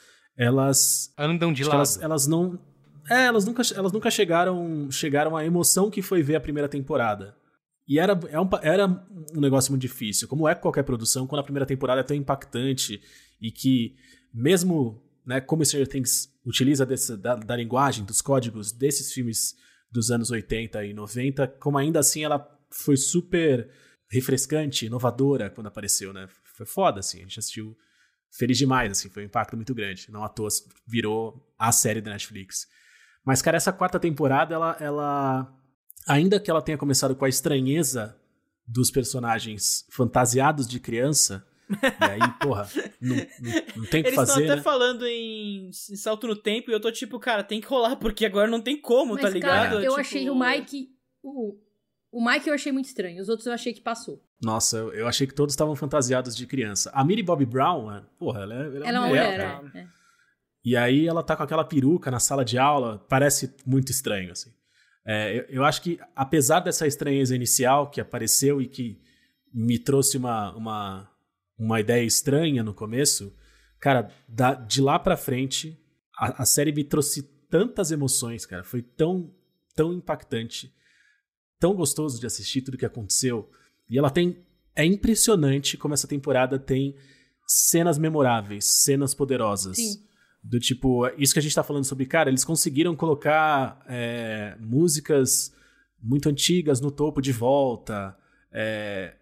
elas andam de lado. Elas, elas não... É, elas nunca, elas nunca chegaram, chegaram à emoção que foi ver a primeira temporada. E era, é um, era um negócio muito difícil. Como é qualquer produção, quando a primeira temporada é tão impactante e que, mesmo né, como Stranger Things utiliza desse, da, da linguagem, dos códigos desses filmes dos anos oitenta e noventa, como ainda assim ela foi super refrescante, inovadora quando apareceu, né? Foi foda, assim. A gente assistiu feliz demais, assim. Foi um impacto muito grande. Não à toa virou a série da Netflix. Mas, cara, essa quarta temporada, ela, ela... ainda que ela tenha começado com a estranheza dos personagens fantasiados de criança, e aí, porra, não, não, não tem o que Eles fazer, estão até né? falando em, em salto no tempo e eu tô tipo, cara, tem que rolar, porque agora não tem como, mas, tá ligado? Cara, eu tipo... achei o Mike... O, o Mike eu achei muito estranho, os outros eu achei que passou. Nossa, eu, eu achei que todos estavam fantasiados de criança. A Millie Bobby Brown, porra, ela é, ela é ela uma mulher, mulher, cara. é, é. E aí ela tá com aquela peruca na sala de aula, parece muito estranho, assim. É, eu, eu acho que, apesar dessa estranheza inicial que apareceu e que me trouxe uma, uma, uma ideia estranha no começo, cara, da, de lá pra frente, a, a série me trouxe tantas emoções, cara. Foi tão, tão impactante, tão gostoso de assistir tudo que aconteceu. E ela tem... É impressionante como essa temporada tem cenas memoráveis, cenas poderosas. Sim. Do tipo, isso que a gente tá falando sobre, cara, eles conseguiram colocar é, músicas muito antigas no topo de volta. É,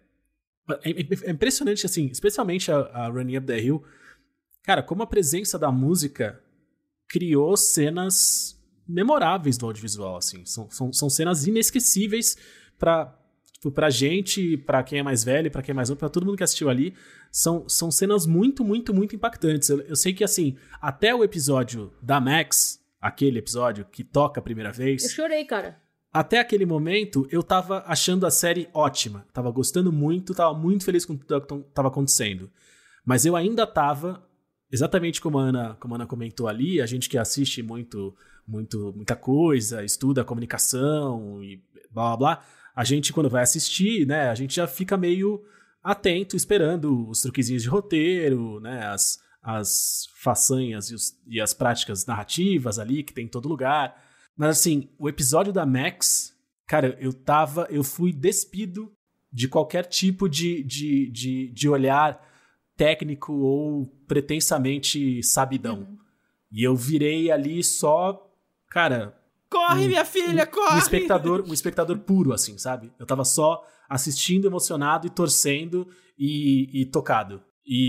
é, é impressionante, assim, especialmente a, a Running Up the Hill. Cara, como a presença da música criou cenas memoráveis do audiovisual, assim. São, são, são cenas inesquecíveis pra, tipo, pra gente, pra quem é mais velho, pra quem é mais novo, pra todo mundo que assistiu ali. São, são cenas muito, muito, muito impactantes. Eu, eu sei que, assim, até o episódio da Max, aquele episódio que toca a primeira vez... Eu chorei, cara. Até aquele momento, eu tava achando a série ótima. Tava gostando muito, tava muito feliz com tudo que tava acontecendo. Mas eu ainda tava, exatamente como a Ana, como a Ana comentou ali, a gente que assiste muito, muito, muita coisa, estuda comunicação e blá, blá, blá. A gente, quando vai assistir, né, a gente já fica meio atento, esperando os truquezinhos de roteiro, né, as, as façanhas e, os, e as práticas narrativas ali, que tem em todo lugar. Mas assim, o episódio da Max, cara, eu tava, eu fui despido de qualquer tipo de, de, de, de olhar técnico ou pretensamente sabidão. Uhum. E eu virei ali só, cara... Corre, um, minha filha, um, corre! Um espectador, um espectador puro, assim, sabe? Eu tava só assistindo, emocionado e torcendo e, e tocado.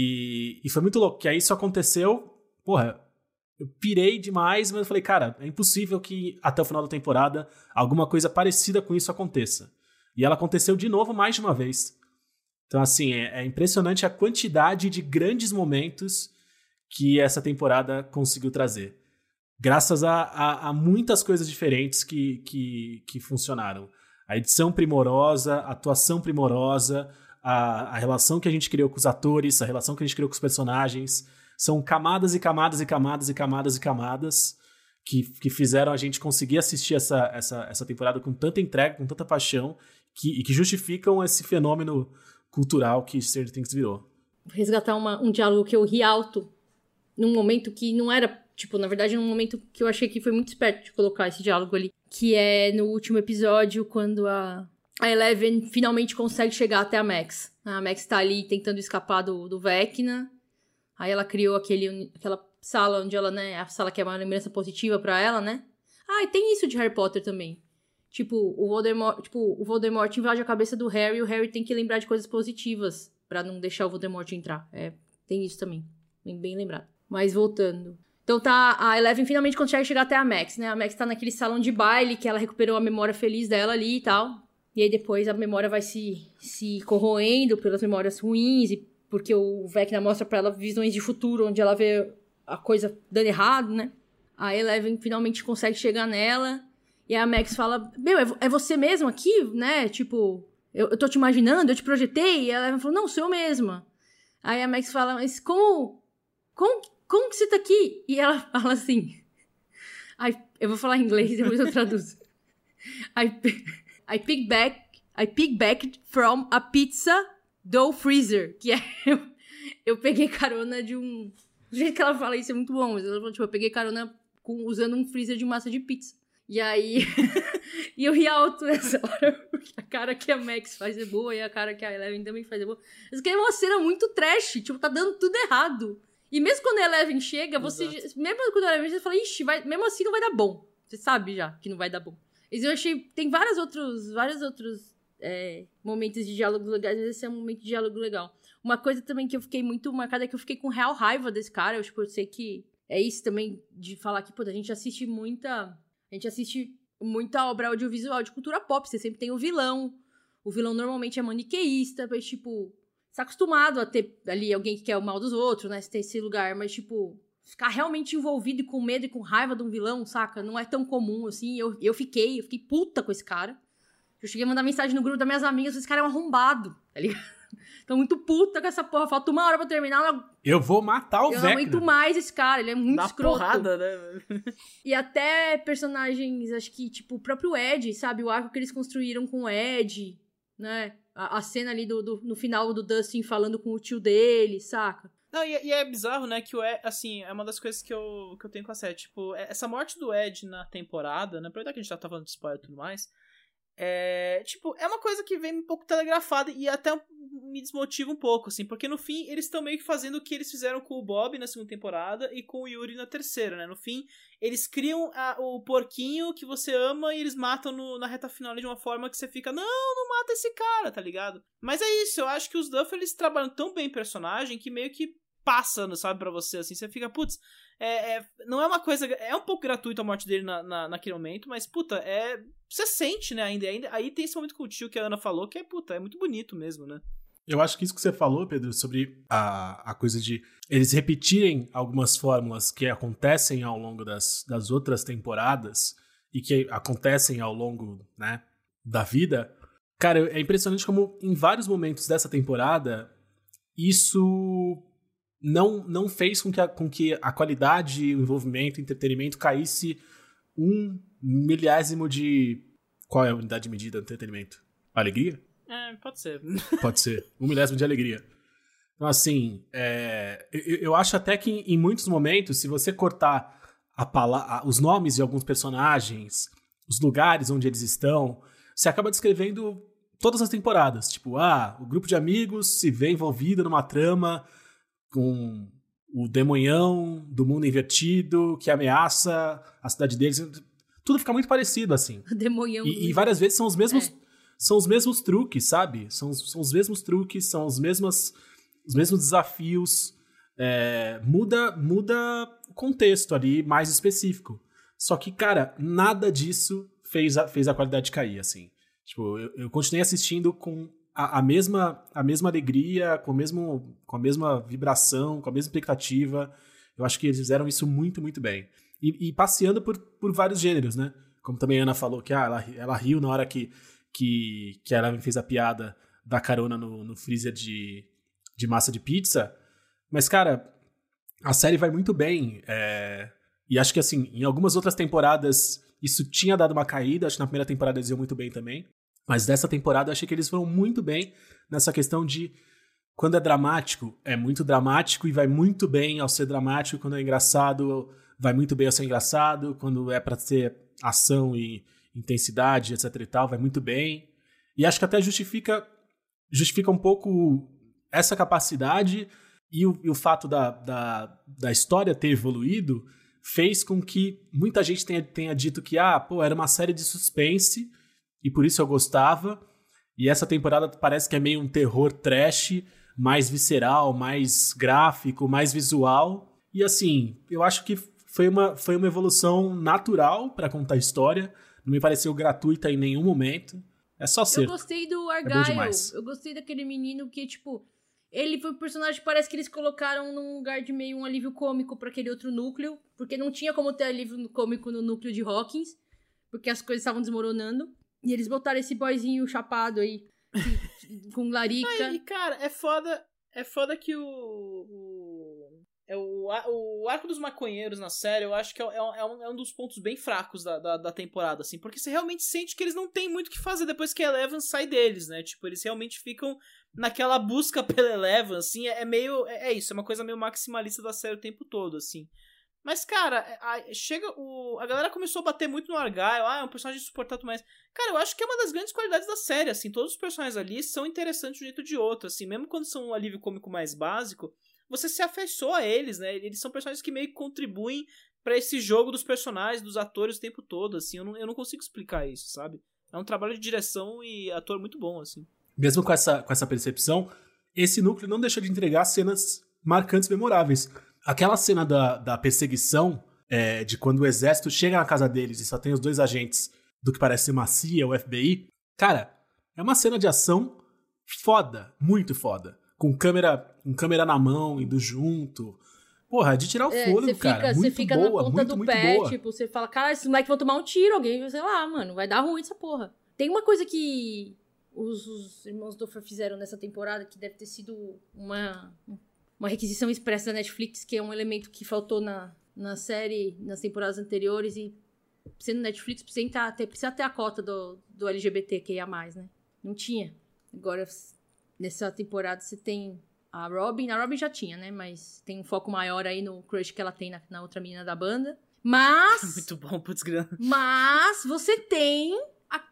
E, e foi muito louco, que aí isso aconteceu, porra... Eu pirei demais, mas eu falei, cara, é impossível que até o final da temporada alguma coisa parecida com isso aconteça. E ela aconteceu de novo mais de uma vez. Então, assim, é, é impressionante a quantidade de grandes momentos que essa temporada conseguiu trazer. Graças a, a, a muitas coisas diferentes que, que, que funcionaram. A edição primorosa, a atuação primorosa, a, a relação que a gente criou com os atores, a relação que a gente criou com os personagens... São camadas e camadas e camadas e camadas e camadas que, que fizeram a gente conseguir assistir essa, essa, essa temporada com tanta entrega, com tanta paixão, que, e que justificam esse fenômeno cultural que Stranger Things virou. Resgatar uma, um diálogo que eu ri alto, num momento que não era... Tipo, na verdade, num momento que eu achei que foi muito esperto de colocar esse diálogo ali. Que é no último episódio, quando a, a Eleven finalmente consegue chegar até a Max. A Max tá ali tentando escapar do, do Vecna. Aí ela criou aquele, aquela sala onde ela, né, a sala que é uma lembrança positiva pra ela, né? Ah, e tem isso de Harry Potter também. Tipo, o Voldemort, tipo, o Voldemort invade a cabeça do Harry e o Harry tem que lembrar de coisas positivas pra não deixar o Voldemort entrar. É, tem isso também. Bem, bem lembrado. Mas voltando. Então tá, a Eleven finalmente consegue chegar até a Max, né? A Max tá naquele salão de baile que ela recuperou a memória feliz dela ali e tal. E aí depois a memória vai se, se corroendo pelas memórias ruins e porque o Vecna mostra pra ela visões de futuro, onde ela vê a coisa dando errado, né? A Eleven finalmente consegue chegar nela. E a Max fala, meu, é você mesmo aqui, né? Tipo, eu, eu tô te imaginando, eu te projetei. E a Eleven falou, não, sou eu mesma. Aí a Max fala, mas como... Como, como que você tá aqui? E ela fala assim... I, eu vou falar em inglês, depois eu traduzo. I, I pick back... I pick back from a pizza... dough freezer, que é... Eu, eu peguei carona de um... Do jeito que ela fala isso é muito bom, mas ela falou, tipo, eu peguei carona com, usando um freezer de massa de pizza. E aí... e eu ri alto nessa hora, porque a cara que a Max faz é boa e a cara que a Eleven também faz é boa. Mas que é uma cena muito trash, tipo, tá dando tudo errado. E mesmo quando a Eleven chega, você... Exato. Mesmo quando a Eleven chega, você fala, ixi, vai, mesmo assim não vai dar bom. Você sabe já que não vai dar bom. Mas eu achei... Tem vários outros... Vários outros... É, momentos de diálogo legais, mas esse é um momento de diálogo legal. Uma coisa também que eu fiquei muito marcada é que eu fiquei com real raiva desse cara. Eu, tipo, eu sei que é isso também de falar que, pô, a gente assiste muita... A gente assiste muita obra audiovisual de cultura pop. Você sempre tem o vilão. O vilão normalmente é maniqueísta, mas, tipo... Você tá acostumado a ter ali alguém que quer o mal dos outros, né? Você tem esse lugar, mas, tipo... Ficar realmente envolvido e com medo e com raiva de um vilão, saca? Não é tão comum, assim. Eu, eu fiquei, eu fiquei puta com esse cara. Eu cheguei a mandar mensagem no grupo das minhas amigas, esse cara é um arrombado, tá ligado? Tô muito puta com essa porra, falta uma hora pra terminar. Eu vou matar o Vecna. Eu não aguento mais esse cara, ele é muito Dá escroto. Porrada, né? E até personagens, acho que, tipo, o próprio Ed, sabe? O arco que eles construíram com o Ed, né? A, a cena ali do, do, no final do Dustin falando com o tio dele, saca? Não, e, e é bizarro, né, que o Ed, assim, é uma das coisas que eu, que eu tenho com a série, tipo, essa morte do Ed na temporada, né, aproveitar que a gente já tá falando de spoiler e tudo mais, É, tipo, é uma coisa que vem um pouco telegrafada e até me desmotiva um pouco, assim, porque no fim eles estão meio que fazendo o que eles fizeram com o Bob na segunda temporada e com o Yuri na terceira, né? No fim, eles criam a, o porquinho que você ama e eles matam no, na reta final de uma forma que você fica, não, não mata esse cara, tá ligado? Mas é isso, eu acho que os Duffer, eles trabalham tão bem personagem que meio que passa, sabe, pra você, assim, você fica, putz, é, é, não é uma coisa, é um pouco gratuito a morte dele na, na, naquele momento, mas, puta, é, você sente, né, ainda, ainda, aí tem esse momento com o tio que a Ana falou, que é, puta, é muito bonito mesmo, né. Eu acho que isso que você falou, Pedro, sobre a, a coisa de eles repetirem algumas fórmulas que acontecem ao longo das, das outras temporadas e que acontecem ao longo, né, da vida, cara, é impressionante como em vários momentos dessa temporada isso não, não fez com que, a, com que a qualidade, o envolvimento, o entretenimento caísse um milésimo de... Qual é a unidade de medida do entretenimento? Alegria? É, pode ser. Pode ser. Um milésimo de alegria. Então, assim, é, eu, eu acho até que em, em muitos momentos, se você cortar a pala- os nomes de alguns personagens, os lugares onde eles estão, você acaba descrevendo todas as temporadas. Tipo, ah, o grupo de amigos se vê envolvido numa trama com o demonhão do mundo invertido que ameaça a cidade deles. Tudo fica muito parecido, assim. O demonhão. E, e várias vezes são os mesmos... É. São os mesmos truques, sabe? São, são os mesmos truques, são os mesmos, os mesmos desafios. É, muda, muda o contexto ali mais específico. Só que, cara, nada disso fez a, fez a qualidade cair, assim. Tipo, eu, eu continuei assistindo com a, a, mesma, a mesma alegria, com, o mesmo, com a mesma vibração, com a mesma expectativa. Eu acho que eles fizeram isso muito, muito bem. E, e passeando por, por vários gêneros, né? Como também a Ana falou, que ah, ela, ela riu na hora que... que, que ela me fez a piada da carona no, no freezer de, de massa de pizza. Mas, cara, a série vai muito bem. É, e acho que, assim, em algumas outras temporadas isso tinha dado uma caída. Acho que na primeira temporada eles iam muito bem também. Mas dessa temporada eu achei que eles foram muito bem nessa questão de quando é dramático, é muito dramático e vai muito bem ao ser dramático. Quando é engraçado, vai muito bem ao ser engraçado. Quando é pra ter ação e intensidade, etc e tal, vai muito bem. E acho que até justifica, justifica um pouco essa capacidade e o, e o fato da, da, da história ter evoluído fez com que muita gente tenha, tenha dito que ah, pô, era uma série de suspense e por isso eu gostava. E essa temporada parece que é meio um terror trash, mais visceral, mais gráfico, mais visual. E assim, eu acho que foi uma, foi uma evolução natural para contar a história. Não me pareceu gratuita em nenhum momento. É só ser. Eu gostei do Argyle. É eu gostei daquele menino que, tipo... Ele foi um personagem que parece que eles colocaram num lugar de meio um alívio cômico pra aquele outro núcleo. Porque não tinha como ter alívio cômico no núcleo de Hawkins. Porque as coisas estavam desmoronando. E eles botaram esse boyzinho chapado aí. Com larica. Ai, e, cara, é foda... É foda que o... o... É o, o arco dos maconheiros na série, eu acho que é, é, um, é um dos pontos bem fracos da, da, da temporada, assim, porque você realmente sente que eles não têm muito o que fazer depois que a Eleven sai deles, né, tipo, eles realmente ficam naquela busca pela Eleven, assim, é, é meio, é, é isso, é uma coisa meio maximalista da série o tempo todo, assim. Mas, cara, a, chega o, a galera começou a bater muito no Argyle, ah, é um personagem insuportável, mas, cara, eu acho que é uma das grandes qualidades da série, assim, todos os personagens ali são interessantes de um jeito ou de outro, assim, mesmo quando são um alívio cômico mais básico, você se afeiçoa a eles, né? Eles são personagens que meio que contribuem pra esse jogo dos personagens, dos atores o tempo todo, assim. Eu não, eu não consigo explicar isso, sabe? É um trabalho de direção e ator muito bom, assim. Mesmo com essa, com essa percepção, esse núcleo não deixa de entregar cenas marcantes e memoráveis. Aquela cena da, da perseguição, é, de quando o exército chega na casa deles e só tem os dois agentes do que parece ser uma C I A, o F B I. Cara, é uma cena de ação foda, muito foda. Com câmera, com câmera na mão, indo junto. Porra, de tirar o é, fôlego, fica, cara. Muito você fica boa, na ponta muito, do muito pé, boa. tipo, você fala, cara, esses moleques vão tomar um tiro, alguém, sei lá, mano, vai dar ruim essa porra. Tem uma coisa que os, os irmãos Duffer fizeram nessa temporada, que deve ter sido uma, uma requisição expressa da Netflix, que é um elemento que faltou na, na série, nas temporadas anteriores, e sendo Netflix, precisa ter, precisa ter a cota do, do L G B T Q I A mais, né? Não tinha. Agora, nessa temporada, você tem a Robin. A Robin já tinha, né? Mas tem um foco maior aí no crush que ela tem na, na outra menina da banda. Mas... Muito bom, putz grana. Mas você tem a,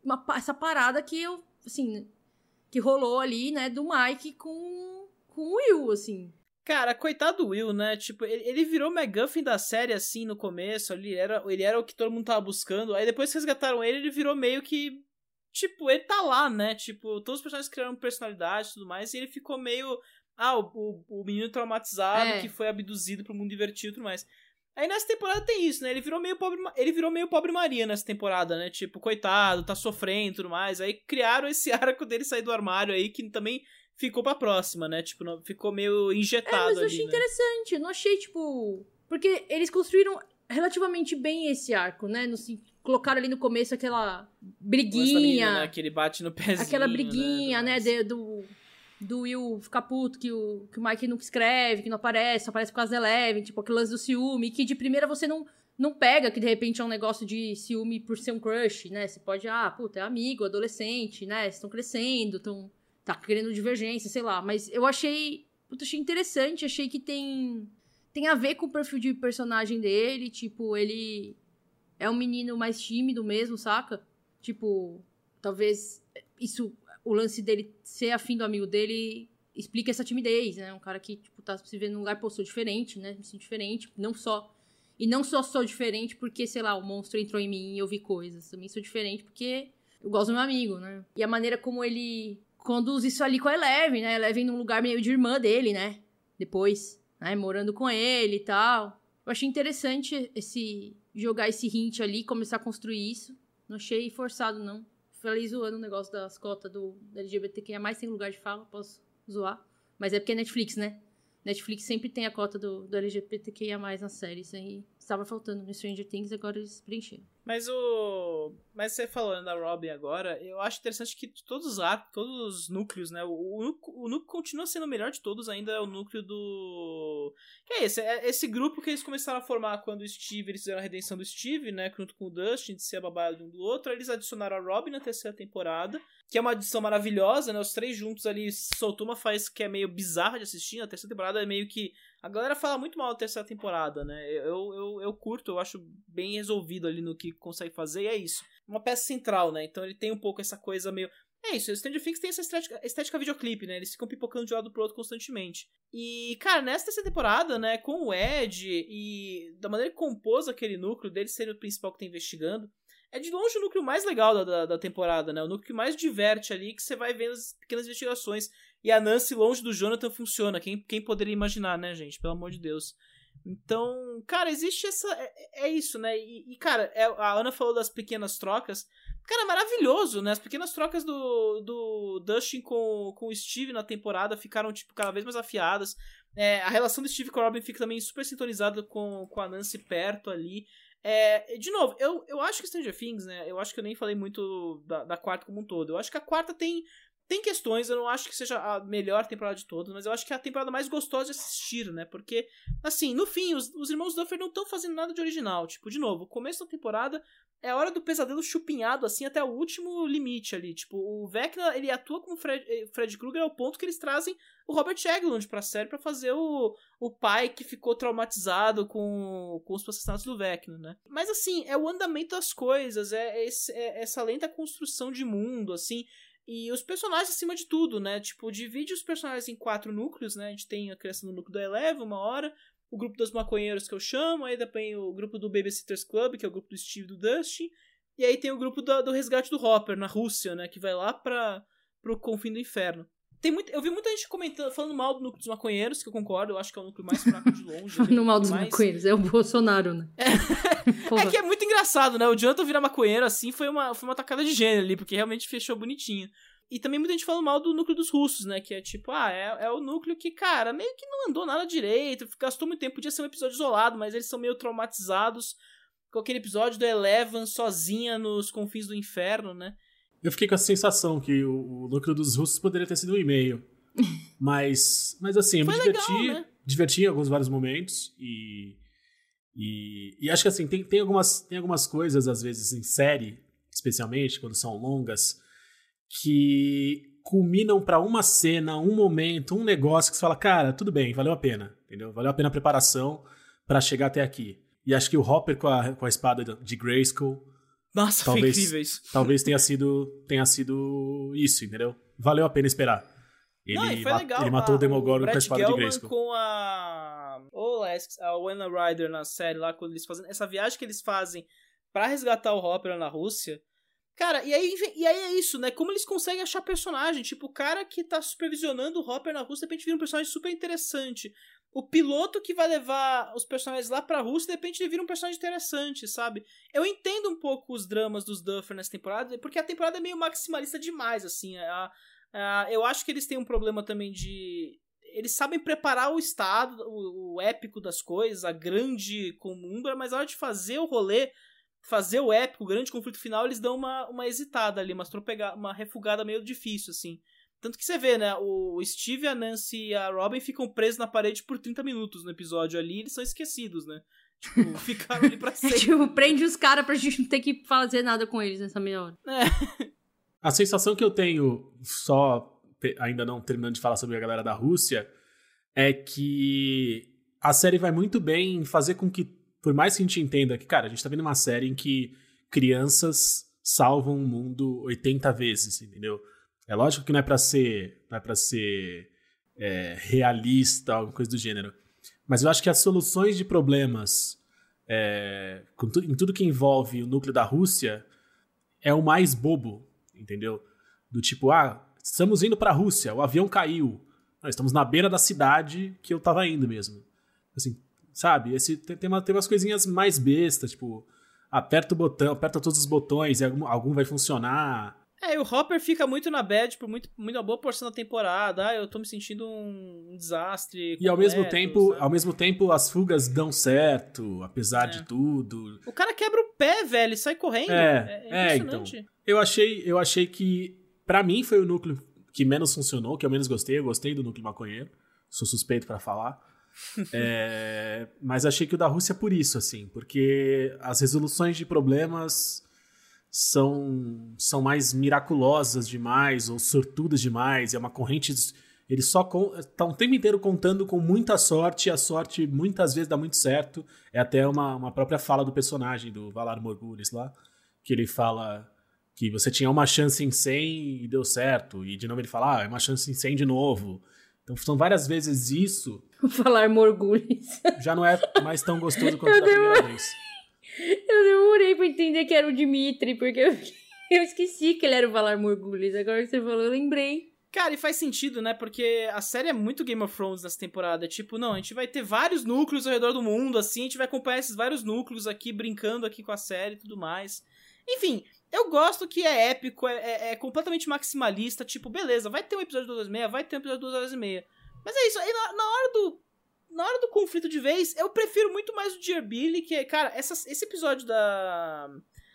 uma, essa parada que eu, assim, que rolou ali, né, do Mike com, com o Will, assim. Cara, coitado do Will, né? Tipo, ele, ele virou MacGuffin da série, assim, no começo. Ele era, ele era o que todo mundo tava buscando. Aí depois que resgataram ele, ele virou meio que... Tipo, ele tá lá, né? Tipo, todos os personagens criaram personalidade e tudo mais. E ele ficou meio... Ah, o, o, o menino traumatizado É. que foi abduzido pro mundo divertido e tudo mais. Aí nessa temporada tem isso, né? Ele virou meio pobre, ele virou meio pobre Maria nessa temporada, né? Tipo, coitado, tá sofrendo e tudo mais. Aí criaram esse arco dele sair do armário aí, que também ficou pra próxima, né? Tipo, não, ficou meio injetado É, mas eu ali, achei né? interessante. Eu não achei, tipo... Porque eles construíram relativamente bem esse arco, né? No, colocaram ali no começo aquela briguinha. Menina, né? Que ele bate no pezinho, aquela briguinha, né? né? de- do, do Will ficar puto que o, que o Mike nunca escreve, que não aparece, só aparece por causa da Eleven. Tipo, aquele lance do ciúme. Que de primeira você não, não pega, que de repente é um negócio de ciúme por ser um crush, né? Você pode, ah, puta, é amigo, adolescente, né? Vocês estão crescendo, estão... Tá querendo divergência, sei lá. Mas eu achei... Puta, achei interessante. Achei que tem... Tem a ver com o perfil de personagem dele. Tipo, ele... É um menino mais tímido mesmo, saca? Tipo... Talvez isso... O lance dele ser afim do amigo dele... Explica essa timidez, né? Um cara que, tipo, tá se vendo num lugar... Pô, sou diferente, né? Me sinto diferente. Não só... E não só sou diferente porque, sei lá, o monstro entrou em mim e eu vi coisas. Também sou diferente porque... Eu gosto do meu amigo, né? E a maneira como ele... conduz isso ali com a Eleven, né? A Eleven num lugar meio de irmã dele, né? Depois, né? Morando com ele e tal. Eu achei interessante esse... Jogar esse hint ali, começar a construir isso. Não achei forçado, não. Falei zoando o negócio das cotas do da L G B T Q I A mais, tem lugar de fala, posso zoar. Mas é porque é Netflix, né? Netflix sempre tem a cota do, do L G B T Q I A mais na série. Isso aí estava faltando no Stranger Things, agora eles preencheram. Mas o... Mas você falando da Robin agora, eu acho interessante que todos os arcos, todos os núcleos, né? O, o, o núcleo continua sendo o melhor de todos, ainda é o núcleo do... Que é esse? É esse grupo que eles começaram a formar quando o Steve, eles fizeram a redenção do Steve, né? Junto com o Dustin, de ser a babá de um do outro. Aí eles adicionaram a Robin na terceira temporada, que é uma adição maravilhosa, né? Os três juntos ali soltou uma faísca que é meio bizarra de assistir. Na terceira temporada é meio que... A galera fala muito mal da terceira temporada, né? Eu, eu, eu curto, eu acho bem resolvido ali no que consegue fazer, e é isso. Uma peça central, né? Então ele tem um pouco essa coisa meio... É isso, o Stranger Things tem essa estética, estética videoclipe, né? Eles ficam pipocando de um lado pro outro constantemente. E, cara, nessa terceira temporada, né? Com o Ed e da maneira que compôs aquele núcleo, dele sendo o principal que tá investigando, é de longe o núcleo mais legal da, da, da temporada, né? O núcleo que mais diverte ali, que você vai vendo as pequenas investigações. E a Nancy longe do Jonathan funciona. Quem, quem poderia imaginar, né, gente? Pelo amor de Deus. Então, cara, existe essa... É, é isso, né? E, e cara, é, a Ana falou das pequenas trocas. Cara, é maravilhoso, né? As pequenas trocas do, do Dustin com, com o Steve na temporada ficaram, tipo, cada vez mais afiadas. É, a relação do Steve com o Robin fica também super sintonizada com, com a Nancy perto ali. É, de novo, eu, eu acho que Stranger Things, né? Eu acho que eu nem falei muito da, da quarta como um todo. Eu acho que a quarta tem... Tem questões, eu não acho que seja a melhor temporada de todas, mas eu acho que é a temporada mais gostosa de assistir, né? Porque, assim, no fim, os, os irmãos Duffer não estão fazendo nada de original. Tipo, de novo, o começo da temporada é a hora do pesadelo chupinhado, assim, até o último limite ali. Tipo, o Vecna, ele atua como Fred, Fred Krueger ao ponto que eles trazem o Robert Englund pra série pra fazer o, o pai que ficou traumatizado com, com os assassinatos do Vecna, né? Mas, assim, é o andamento das coisas, é, esse, é essa lenta construção de mundo, assim... E os personagens acima de tudo, né? Tipo, divide os personagens em quatro núcleos, né? A gente tem a criação do núcleo da Eleven, uma hora. O grupo dos maconheiros, que eu chamo. Aí depois o grupo do Babysitters Club, que é o grupo do Steve e do Dustin. E aí tem o grupo do, do resgate do Hopper, na Rússia, né? Que vai lá pra, pro confim do inferno. Tem muito, eu vi muita gente comentando, falando mal do núcleo dos maconheiros, que eu concordo. Eu acho que é o núcleo mais fraco de longe. No mal dos mais... maconheiros, é o Bolsonaro, né? É. É que é muito engraçado, né? O Jonathan virar maconheiro, assim, foi uma, foi uma tacada de gênero ali, porque realmente fechou bonitinho. E também muita gente fala mal do núcleo dos russos, né? Que é tipo, ah, é, é o núcleo que, cara, meio que não andou nada direito, gastou muito tempo, podia ser um episódio isolado, mas eles são meio traumatizados com aquele episódio do Eleven sozinha nos confins do inferno, né? Eu fiquei com a sensação que o, o núcleo dos russos poderia ter sido um e-mail. Mas, mas assim, eu me diverti, legal, né? diverti em alguns vários momentos e, e, e acho que assim, tem, tem, algumas, tem algumas coisas, às vezes, em série, especialmente, quando são longas, que culminam pra uma cena, um momento, um negócio que você fala, cara, tudo bem, valeu a pena, entendeu? Valeu a pena a preparação pra chegar até aqui. E acho que o Hopper com a, com a espada de Grayskull Nossa, talvez, foi incrível isso. Talvez tenha sido, tenha sido isso, entendeu? Valeu a pena esperar. Ele, Não, e foi legal, ele matou a, o Demogorgon o com a espada Gelman de Grayskull. Com a... O Lesk, a Winona Ryder na série lá, quando eles fazem... Essa viagem que eles fazem pra resgatar o Hopper na Rússia... Cara, e aí, e aí é isso, né? Como eles conseguem achar personagem. Tipo, o cara que tá supervisionando o Hopper na Rússia, de repente vira um personagem super interessante. O piloto que vai levar os personagens lá pra Rússia, de repente ele vira um personagem interessante, sabe? Eu entendo um pouco os dramas dos Duffer nessa temporada, porque a temporada é meio maximalista demais, assim. A, a, eu acho que eles têm um problema também de... Eles sabem preparar o estado, o, o épico das coisas, a grande comumbra, mas na hora de fazer o rolê... fazer o épico, o grande conflito final, eles dão uma, uma hesitada ali, uma, tropega, uma refugada meio difícil, assim. Tanto que você vê, né, o Steve, a Nancy e a Robin ficam presos na parede por trinta minutos no episódio ali, e eles são esquecidos, né? Tipo, ficaram ali pra sempre. É, tipo, prende os caras pra gente não ter que fazer nada com eles nessa meia hora. É. A sensação que eu tenho, só ainda não terminando de falar sobre a galera da Rússia, é que a série vai muito bem em fazer com que, por mais que a gente entenda que, cara, a gente tá vendo uma série em que crianças salvam o mundo oitenta vezes, entendeu? É lógico que não é pra ser, não é pra ser é, realista, alguma coisa do gênero. Mas eu acho que as soluções de problemas é, com tu, em tudo que envolve o núcleo da Rússia é o mais bobo, entendeu? Do tipo, ah, estamos indo pra Rússia, o avião caiu. Nós estamos na beira da cidade que eu tava indo mesmo. Assim, sabe? Esse, tem, tem, uma, tem umas coisinhas mais bestas, tipo, aperta o botão, aperta todos os botões e algum, algum vai funcionar. É, e o Hopper fica muito na bad por muito, muito uma boa porção da temporada. Ah, eu tô me sentindo um, um desastre completo, e ao mesmo tempo, sabe? ao mesmo tempo as fugas dão certo, apesar É. de tudo. O cara quebra o pé, velho, e sai correndo. É, É, é, impressionante. então. Eu achei, eu achei que, pra mim, foi o núcleo que menos funcionou, que eu menos gostei. Eu gostei do núcleo maconheiro. Sou suspeito pra falar. é, mas achei que o da Rússia por isso, assim. Porque as resoluções de problemas são, são mais miraculosas demais, ou sortudas demais. É uma corrente... Eles só estão o tempo inteiro contando com muita sorte, e a sorte muitas vezes dá muito certo. É até uma, uma própria fala do personagem, do Valar Morghulis lá, que ele fala que você tinha uma chance em cem e deu certo, e de novo ele fala, ah, é uma chance em cem de novo. Então são várias vezes isso. Falar Morghulis. Já não é mais tão gostoso quanto da primeira vez. Eu demorei pra entender que era o Dimitri, porque eu, eu esqueci que ele era o Valar Morghulis. Agora que você falou, eu lembrei. Cara, e faz sentido, né? Porque a série é muito Game of Thrones nessa temporada. Tipo, não, a gente vai ter vários núcleos ao redor do mundo, assim, a gente vai acompanhar esses vários núcleos aqui, brincando aqui com a série e tudo mais. Enfim, eu gosto que é épico, é, é, é completamente maximalista. Tipo, beleza, vai ter um episódio de duas horas e meia, vai ter um episódio de duas horas e meia. Mas é isso, aí na, na hora do... Na hora do conflito de vez, eu prefiro muito mais o Dear Billy, que, cara, essa, esse episódio da...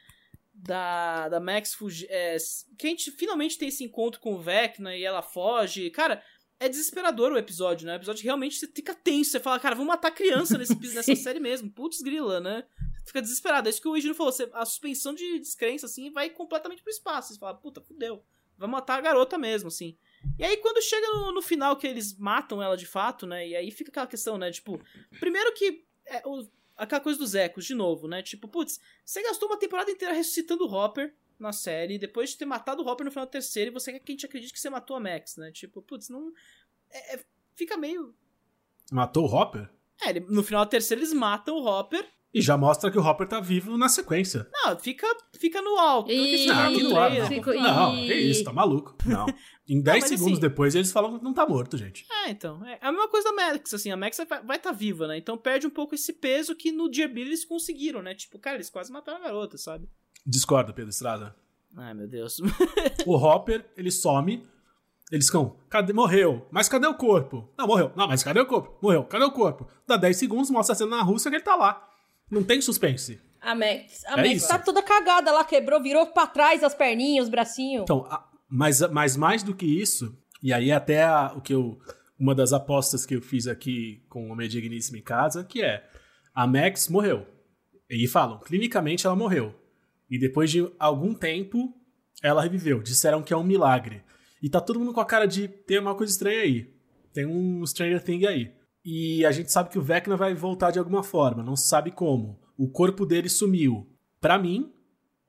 Da, da Max fugir, é, que a gente finalmente tem esse encontro com o Vecna e ela foge. Cara, é desesperador o episódio, né? O episódio realmente você fica tenso. Você fala, cara, vamos matar criança nesse, nessa série mesmo. Putz grila, né? Você fica desesperado. É isso que o Egino falou. Você, a suspensão de descrença, assim, vai completamente pro espaço. Você fala, puta, fudeu. Vai matar a garota mesmo, assim. E aí, quando chega no, no final que eles matam ela de fato, né? E aí fica aquela questão, né? Tipo, primeiro que... É, o, aquela coisa dos ecos, de novo, né? Tipo, putz, você gastou uma temporada inteira ressuscitando o Hopper na série, depois de ter matado o Hopper no final da terceira, e você quer que a gente acredite que você matou a Max, né? Tipo, putz, não... É, é, fica meio... Matou o Hopper? É, ele, no final da terceira eles matam o Hopper. E já mostra que o Hopper tá vivo na sequência. Não, fica, fica no alto. E... Não, aqui no ar, não. Fico... Não, e... que isso, tá maluco. Não. Em dez segundos assim... depois eles falam que não tá morto, gente. É, então. É a mesma coisa da Max, assim. A Max vai estar tá viva, né? Então perde um pouco esse peso que no Dear Billy eles conseguiram, né? Tipo, cara, eles quase mataram a garota, sabe? Discordo, Pedro Estrada. Ai, meu Deus. O Hopper, ele some. Eles ficam, cadê? Morreu. Mas cadê o corpo? Não, morreu. Não, mas cadê o corpo? Morreu. Cadê o corpo? Dá dez segundos, mostra a cena na Rússia que ele tá lá. Não tem suspense. A Max, a É Max isso. tá toda cagada lá, quebrou, virou pra trás as perninhas, os bracinhos. Então, a- mas, mas mais do que isso, e aí até a- o que eu, uma das apostas que eu fiz aqui com o Homem Digníssimo em casa, que é, a Max morreu. E falam, clinicamente ela morreu. E depois de algum tempo, ela reviveu. Disseram que é um milagre. E tá todo mundo com a cara de, tem uma coisa estranha aí. Tem um Stranger Thing aí. E a gente sabe que o Vecna vai voltar de alguma forma, não se sabe como. O corpo dele sumiu. Pra mim,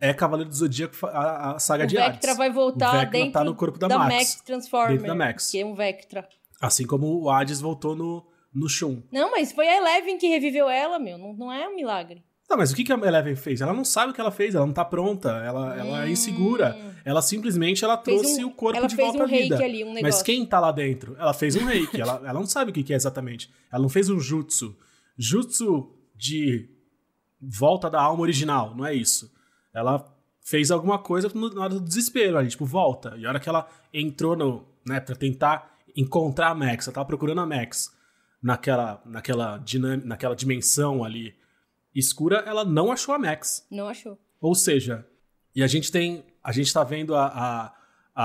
é Cavaleiro do Zodíaco, a, a saga o de Hades. O Vectra vai voltar o Vectra dentro tá no corpo da, da Max. Max Transformer. Dentro da Max. Que é um Vectra. Assim como o Hades voltou no, no Shun. Não, mas foi a Eleven que reviveu ela, meu. Não, não é um milagre. Não, mas o que, que a Eleven fez? Ela não sabe o que ela fez, ela não tá pronta, ela, hum. ela é insegura. Ela simplesmente ela trouxe um, o corpo ela de fez volta um à vida. Ali, um mas quem tá lá dentro? Ela fez um reiki, ela, ela não sabe o que, que é exatamente. Ela não fez um jutsu. Jutsu de volta da alma original, não é isso. Ela fez alguma coisa na hora do desespero ali, tipo, volta. E a hora que ela entrou no, né, pra tentar encontrar a Max, ela tava procurando a Max naquela, naquela, dinam, naquela dimensão ali escura, ela não achou a Max. Não achou. Ou seja, e a gente tem, a gente tá vendo a, a,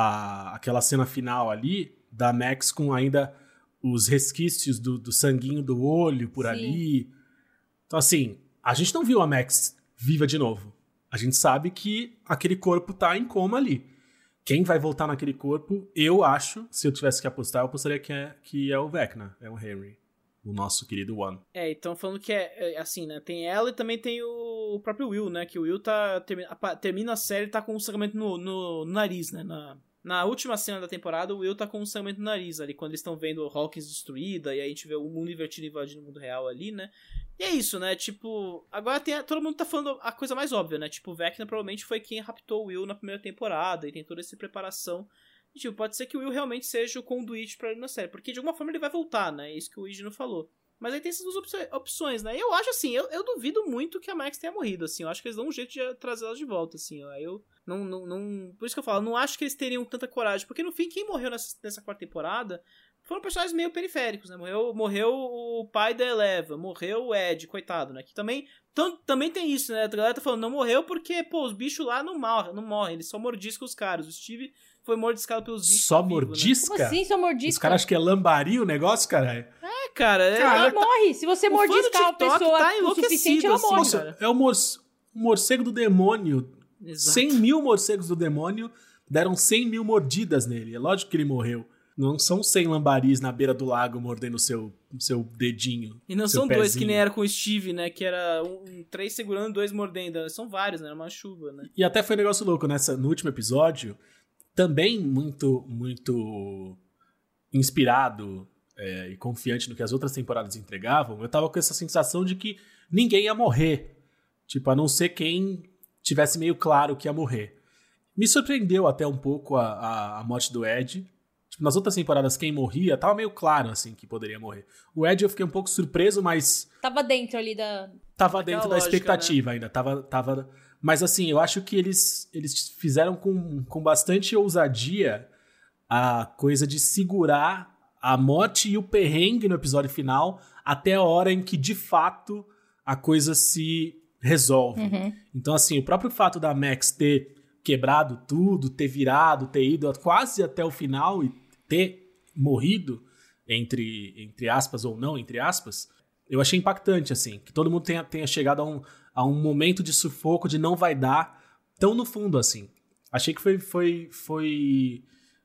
a, aquela cena final ali da Max com ainda os resquícios do, do sanguinho do olho por Sim. ali. Então assim, a gente não viu a Max viva de novo. A gente sabe que aquele corpo tá em coma ali. Quem vai voltar naquele corpo, eu acho, se eu tivesse que apostar, eu apostaria que é, que é o Vecna, é o Henry. O nosso querido One. É, então falando que é, é assim, né? Tem ela e também tem o próprio Will, né? Que o Will tá, termina, termina a série e tá com um sangramento no, no, no nariz, né? Na, na última cena da temporada, o Will tá com um sangramento no nariz ali, quando eles estão vendo o Hawkins destruída, e aí a gente vê o mundo invertido invadindo o mundo real ali, né? E é isso, né? Tipo, agora tem a, todo mundo tá falando a coisa mais óbvia, né? Tipo, o Vecna provavelmente foi quem raptou o Will na primeira temporada e tem toda essa preparação. E, tipo, pode ser que o Will realmente seja o conduíte pra ele na série, porque de alguma forma ele vai voltar, né? É isso que o Igino falou. Mas aí tem essas duas opções, né? E eu acho, assim, eu, eu duvido muito que a Max tenha morrido, assim. Eu acho que eles dão um jeito de trazer ela de volta, assim. Ó. Eu não, não, não... Por isso que eu falo, eu não acho que eles teriam tanta coragem. Porque, no fim, quem morreu nessa, nessa quarta temporada foram personagens meio periféricos, né? Morreu, morreu o pai da Eleva, morreu o Ed, coitado, né? Que também... Tam, também tem isso, né? A galera tá falando, não morreu porque, pô, os bichos lá não morrem, não morrem. Eles só mordiscam os caras. O Steve foi mordiscado pelos bichos. Só vivo, mordisca? Né? Como assim, só mordisca? Os caras acham que é lambari o negócio, caralho? É, cara. É, ela tá, morre. Se você mordiscar a pessoa tá o suficiente, ela assim, morre. Nossa, é o mor morcego do demônio. Exato. cem mil morcegos do demônio deram cem mil mordidas nele. É lógico que ele morreu. Não são cem lambaris na beira do lago mordendo o seu, seu dedinho. E não seu são pezinho. dois, que nem era com o Steve, né? Que era um, um, três segurando, dois mordendo. São vários, né? Era uma chuva, né? E até foi um negócio louco nessa, no último episódio. Também muito, muito inspirado é, e confiante no que as outras temporadas entregavam. Eu tava com essa sensação de que ninguém ia morrer. Tipo, a não ser quem tivesse meio claro que ia morrer. Me surpreendeu até um pouco a, a, a morte do Ed. Tipo, nas outras temporadas, quem morria, tava meio claro, assim, que poderia morrer. O Ed eu fiquei um pouco surpreso, mas... Tava dentro ali da... Tava dentro da lógica, expectativa, né? ainda. Tava, tava... Mas, assim, eu acho que eles, eles fizeram com, com bastante ousadia a coisa de segurar a morte e o perrengue no episódio final até a hora em que, de fato, a coisa se resolve. Uhum. Então, assim, o próprio fato da Max ter quebrado tudo, ter virado, ter ido quase até o final e ter morrido, entre, entre aspas ou não, entre aspas, eu achei impactante, assim, que todo mundo tenha, tenha chegado a um, a um momento de sufoco, de não vai dar, tão no fundo, assim. Achei que foi, foi, foi,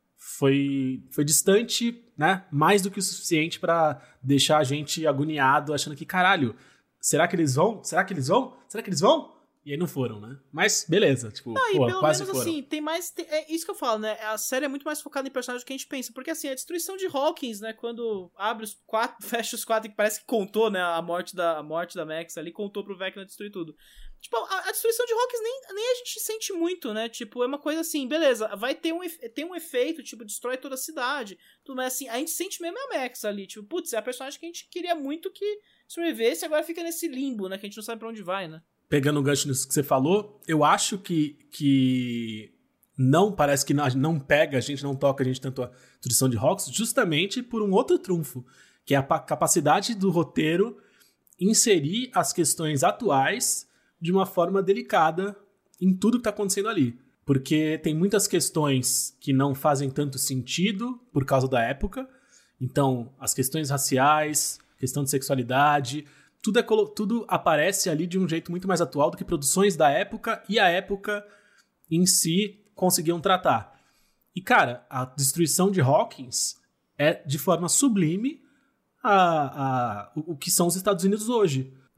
foi, foi distante, né, mais do que o suficiente pra deixar a gente agoniado, achando que, caralho, será que eles vão? Será que eles vão? Será que eles vão? E aí não foram, né? Mas beleza, tipo, não, pô, e pelo quase menos foram. assim, tem mais... Tem, é isso que eu falo, né? A série é muito mais focada em personagens do que a gente pensa. Porque assim, a destruição de Hawkins, né? Quando abre os quatro, fecha os quatro, que parece que contou, né? A morte da, a morte da Max ali, contou pro Vecna destruir tudo. Tipo, a, a destruição de Hawkins nem, nem a gente sente muito, né? Tipo, é uma coisa assim, beleza, vai ter um, tem um efeito, tipo, destrói toda a cidade. Tudo, mas assim, a gente sente mesmo a Max ali. Tipo, putz, é a personagem que a gente queria muito que sobrevivesse e agora fica nesse limbo, né? Que a gente não sabe pra onde vai, né? Pegando o gancho nisso que você falou, eu acho que, que não parece que não, não pega, a gente não toca a gente tanto a destruição de Hawks, justamente por um outro trunfo, que é a capacidade do roteiro inserir as questões atuais de uma forma delicada em tudo que está acontecendo ali. Porque tem muitas questões que não fazem tanto sentido por causa da época. Então, as questões raciais, questão de sexualidade... Tudo, é, tudo aparece ali de um jeito muito mais atual do que produções da época e a época em si conseguiam tratar. E, cara, a destruição de Hawkins é, de forma sublime, a, a, o, o que são os Estados Unidos hoje.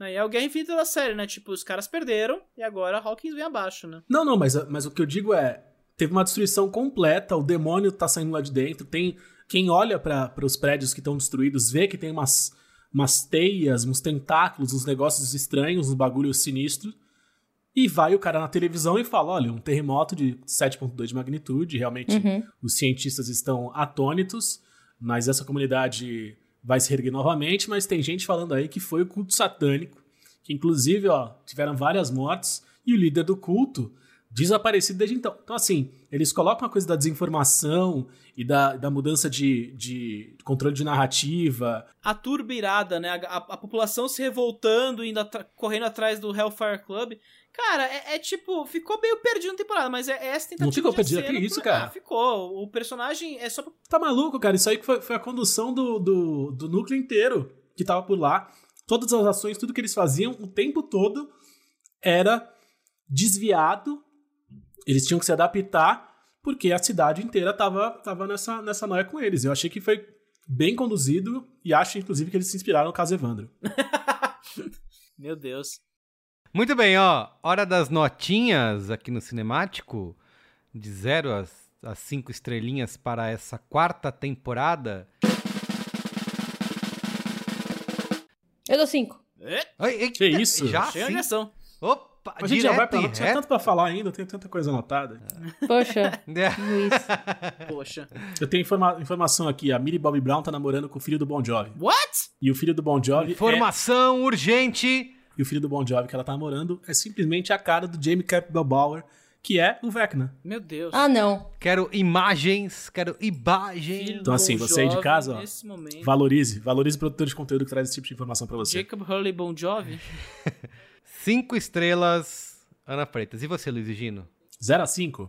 Aí é o Guerra Infinita da série, né? Tipo, os caras perderam e agora Hawkins vem abaixo, né? Não, não, mas, mas o que eu digo é, teve uma destruição completa, o demônio tá saindo lá de dentro, tem quem olha para os prédios que estão destruídos vê que tem umas, umas teias, uns tentáculos, uns negócios estranhos, uns bagulhos sinistros, e vai o cara na televisão e fala, olha, um terremoto de sete ponto dois de magnitude, realmente Uhum. os cientistas estão atônitos, mas essa comunidade vai se reerguer novamente, mas tem gente falando aí que foi o culto satânico, que inclusive, ó, tiveram várias mortes, e o líder do culto desaparecido desde então. Então, assim, eles colocam a coisa da desinformação e da, da mudança de, de controle de narrativa. A turba irada, né? A, a, a população se revoltando, indo atra- correndo atrás do Hellfire Club. Cara, é, é tipo, ficou meio perdido na temporada, mas é, é essa tentativa Não ficou de perdido, aceno que isso, por- cara? Ah, ficou. O personagem é só pra... Tá maluco, cara? Isso aí que foi, foi a condução do, do, do núcleo inteiro que tava por lá. Todas as ações, tudo que eles faziam, o tempo todo era desviado. Eles tinham que se adaptar porque a cidade inteira tava, tava nessa, nessa noia com eles. Eu achei que foi bem conduzido e acho, inclusive, que eles se inspiraram no caso Evandro. Meu Deus. Muito bem, ó. Hora das notinhas aqui no Cinemático. De zero a cinco estrelinhas para essa quarta temporada. Eu dou cinco. Ai, ai, Que isso? Já Cheio sim? de ação. Opa, A gente já vai direto pra e lá. Tinha reto. tanto pra falar ainda, eu tenho tanta coisa anotada. Poxa, É. Luiz. Poxa. Eu tenho informa- informação aqui. A Millie Bobby Brown tá namorando com o filho do Bon Jovi. What? E o filho do Bon Jovi Informação urgente. é... E o filho do Bon Jovi que ela tá namorando é simplesmente a cara do Jamie Campbell Bower, que é o Vecna. Meu Deus. Ah, não. Quero imagens, quero imagens. Filho Então, assim, Bon você aí de Jovi casa, ó, nesse momento. valorize. Valorize o produtor de conteúdo que traz esse tipo de informação pra você. Jacob Hurley Bon Jovi. Cinco estrelas, Ana Freitas. E você, Luiz e Gino? zero a cinco?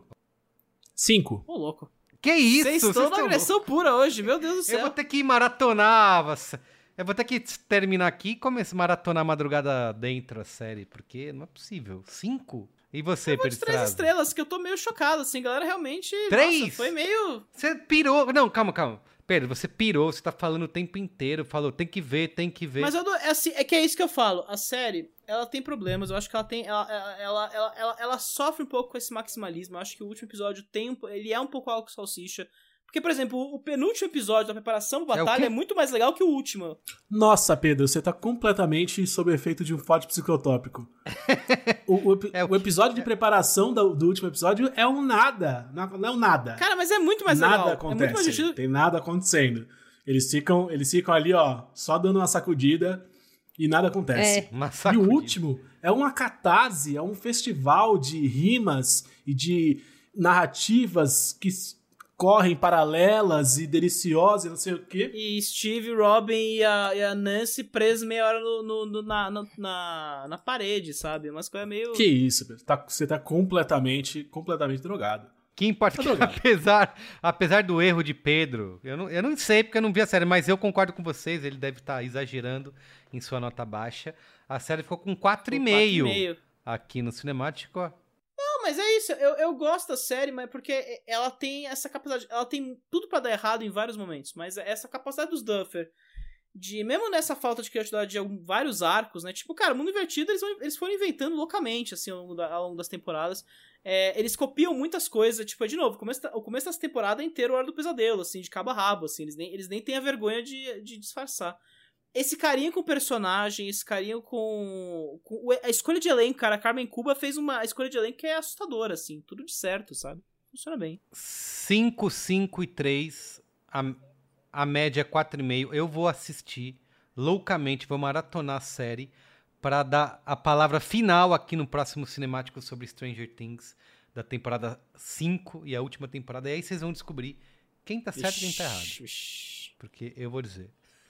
cinco. Ô, louco. Que isso? Vocês Vocês estão na tão agressão pura hoje, meu Deus do Eu céu. vou ter que maratonar. você- Eu vou ter que terminar aqui e começar a maratonar a madrugada dentro a série, porque não é possível. Cinco? E você, Eu vou de Pedro três Estrada? estrelas, que eu tô meio chocado, assim, galera realmente... Três? Nossa, foi meio... Você pirou. Não, calma, calma. Pedro, você pirou, você tá falando o tempo inteiro. Falou, tem que ver, tem que ver. Mas eu, dou- é, assim, é que é isso que eu falo. A série, ela tem problemas. Eu acho que ela tem. Ela, ela, ela, ela, ela- ela sofre um pouco com esse maximalismo. Eu acho que o último episódio tem um, ele é um pouco algo salsicha. Porque, por exemplo, o, o penúltimo episódio da preparação pra É o batalha quê? é, muito mais legal que o último. Nossa, Pedro, você tá completamente sob efeito de um forte psicotópico. O, o epi- É o o que- episódio de preparação do, do último episódio é um nada. Não não é um nada. Cara, mas é muito mais nada legal. acontece. É muito mais divertido. Tem nada acontecendo. Eles ficam, eles ficam ali, ó, só dando uma sacudida e nada acontece. É. Uma E sacudida. o último é uma catarse, é um festival de rimas e de narrativas que s- correm paralelas e deliciosas e não sei o quê. E Steve, Robin e a, e a Nancy presos meia hora no, no- no- na, no- na, na parede, sabe? Umas coisas meio... Que isso, Pedro? Tá- você tá completamente, completamente drogado. Que importa, que, apesar, apesar do erro de Pedro, eu não, eu não sei porque eu não vi a série, mas eu concordo com vocês, ele deve estar exagerando em sua nota baixa. A série ficou com quatro e meio quatro e meio. aqui no Cinemático, ó. Não, mas é isso. Eu, eu gosto da série, mas porque ela tem essa capacidade. Ela tem tudo pra dar errado em vários momentos, mas essa capacidade dos Duffer de, mesmo nessa falta de criatividade de algum- vários arcos, né? Tipo, cara, Mundo Invertido, eles, vão- eles foram inventando loucamente, assim, ao longo, da- ao longo das temporadas. É, eles copiam muitas coisas, tipo, é, de novo, o começo, da- o começo dessa temporada é inteiro Hora do Pesadelo, assim, de cabo a rabo, assim, eles nem, eles nem têm a vergonha de, de disfarçar. Esse carinho com o personagem, esse carinho com, com o- a escolha de elenco, cara, a Carmen Cuba fez uma escolha de elenco que é assustadora, assim, tudo de certo, sabe? Funciona bem. cinco, cinco e três, a, a média é quatro e meio. Eu vou assistir loucamente, vou maratonar a série para dar a palavra final aqui no próximo Cinemático sobre Stranger Things da temporada cinco e a última temporada. E aí vocês vão descobrir quem tá certo e quem tá errado. Porque eu vou dizer.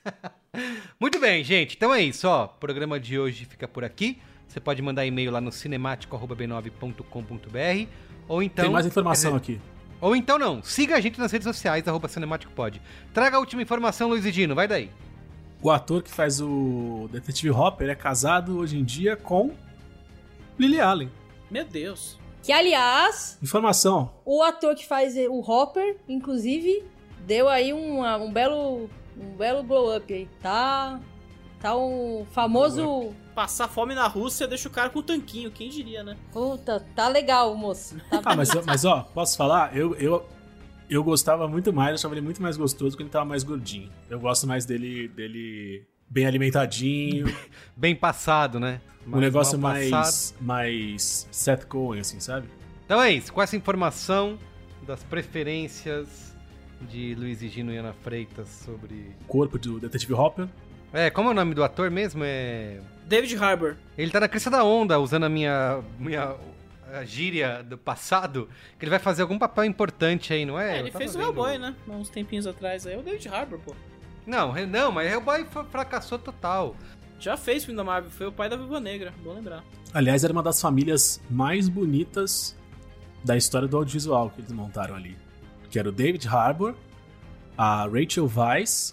Muito bem, gente. Então é isso, ó. O programa de hoje fica por aqui. Você pode mandar e-mail lá no cinemático arroba b nove ponto com ponto b r ou então... Tem mais informação quer dizer, aqui. Ou então não. Siga a gente nas redes sociais, arroba cinemáticopod. Traga a última informação, Luiz e Gino. Vai daí. O ator que faz o Detetive Hopper é casado hoje em dia com Lily Allen. Meu Deus. Que, aliás, Informação. o ator que faz o Hopper, inclusive, deu aí um, um belo um belo glow up aí. Tá, tá um famoso passar fome na Rússia, deixa o cara com o tanquinho, quem diria, né? Puta, tá legal, moço. Tá ah, mas, mas ó, posso falar? Eu, eu, eu gostava muito mais, eu achava ele muito mais gostoso quando ele tava mais gordinho. Eu gosto mais dele, dele bem alimentadinho. Bem passado, né? Um negócio mais, mais Seth Cohen, assim, sabe? Então é isso, com essa informação das preferências de Luiz e Gino e Ana Freitas sobre... O corpo do Detetive Hopper. É, como é o nome do ator mesmo? É... David Harbour. Ele tá na crista da onda, usando a minha, minha a gíria do passado, que ele vai fazer algum papel importante aí, não é? É, ele fez o Hellboy, né? Uns tempinhos atrás aí. É o David Harbour, pô. Não, não, mas Hellboy fracassou total. Já fez filme da Marvel, foi o pai da Viúva Negra, bom lembrar. Aliás, era uma das famílias mais bonitas da história do audiovisual que eles montaram ali. Que era o David Harbour, a Rachel Weisz,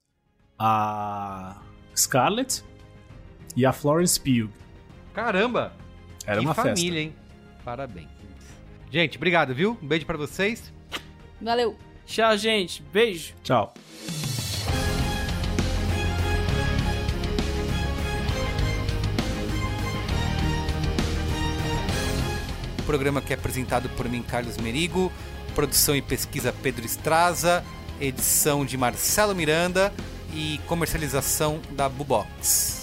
a Scarlett e a Florence Pugh. Caramba! Era que uma família, festa. Hein? Parabéns. Gente, obrigado, viu? Um beijo pra vocês. Valeu. Tchau, gente. Beijo. Tchau. O programa que é apresentado por mim, Carlos Merigo, produção e pesquisa Pedro Estraza, edição de Marcelo Miranda e comercialização da Bubox.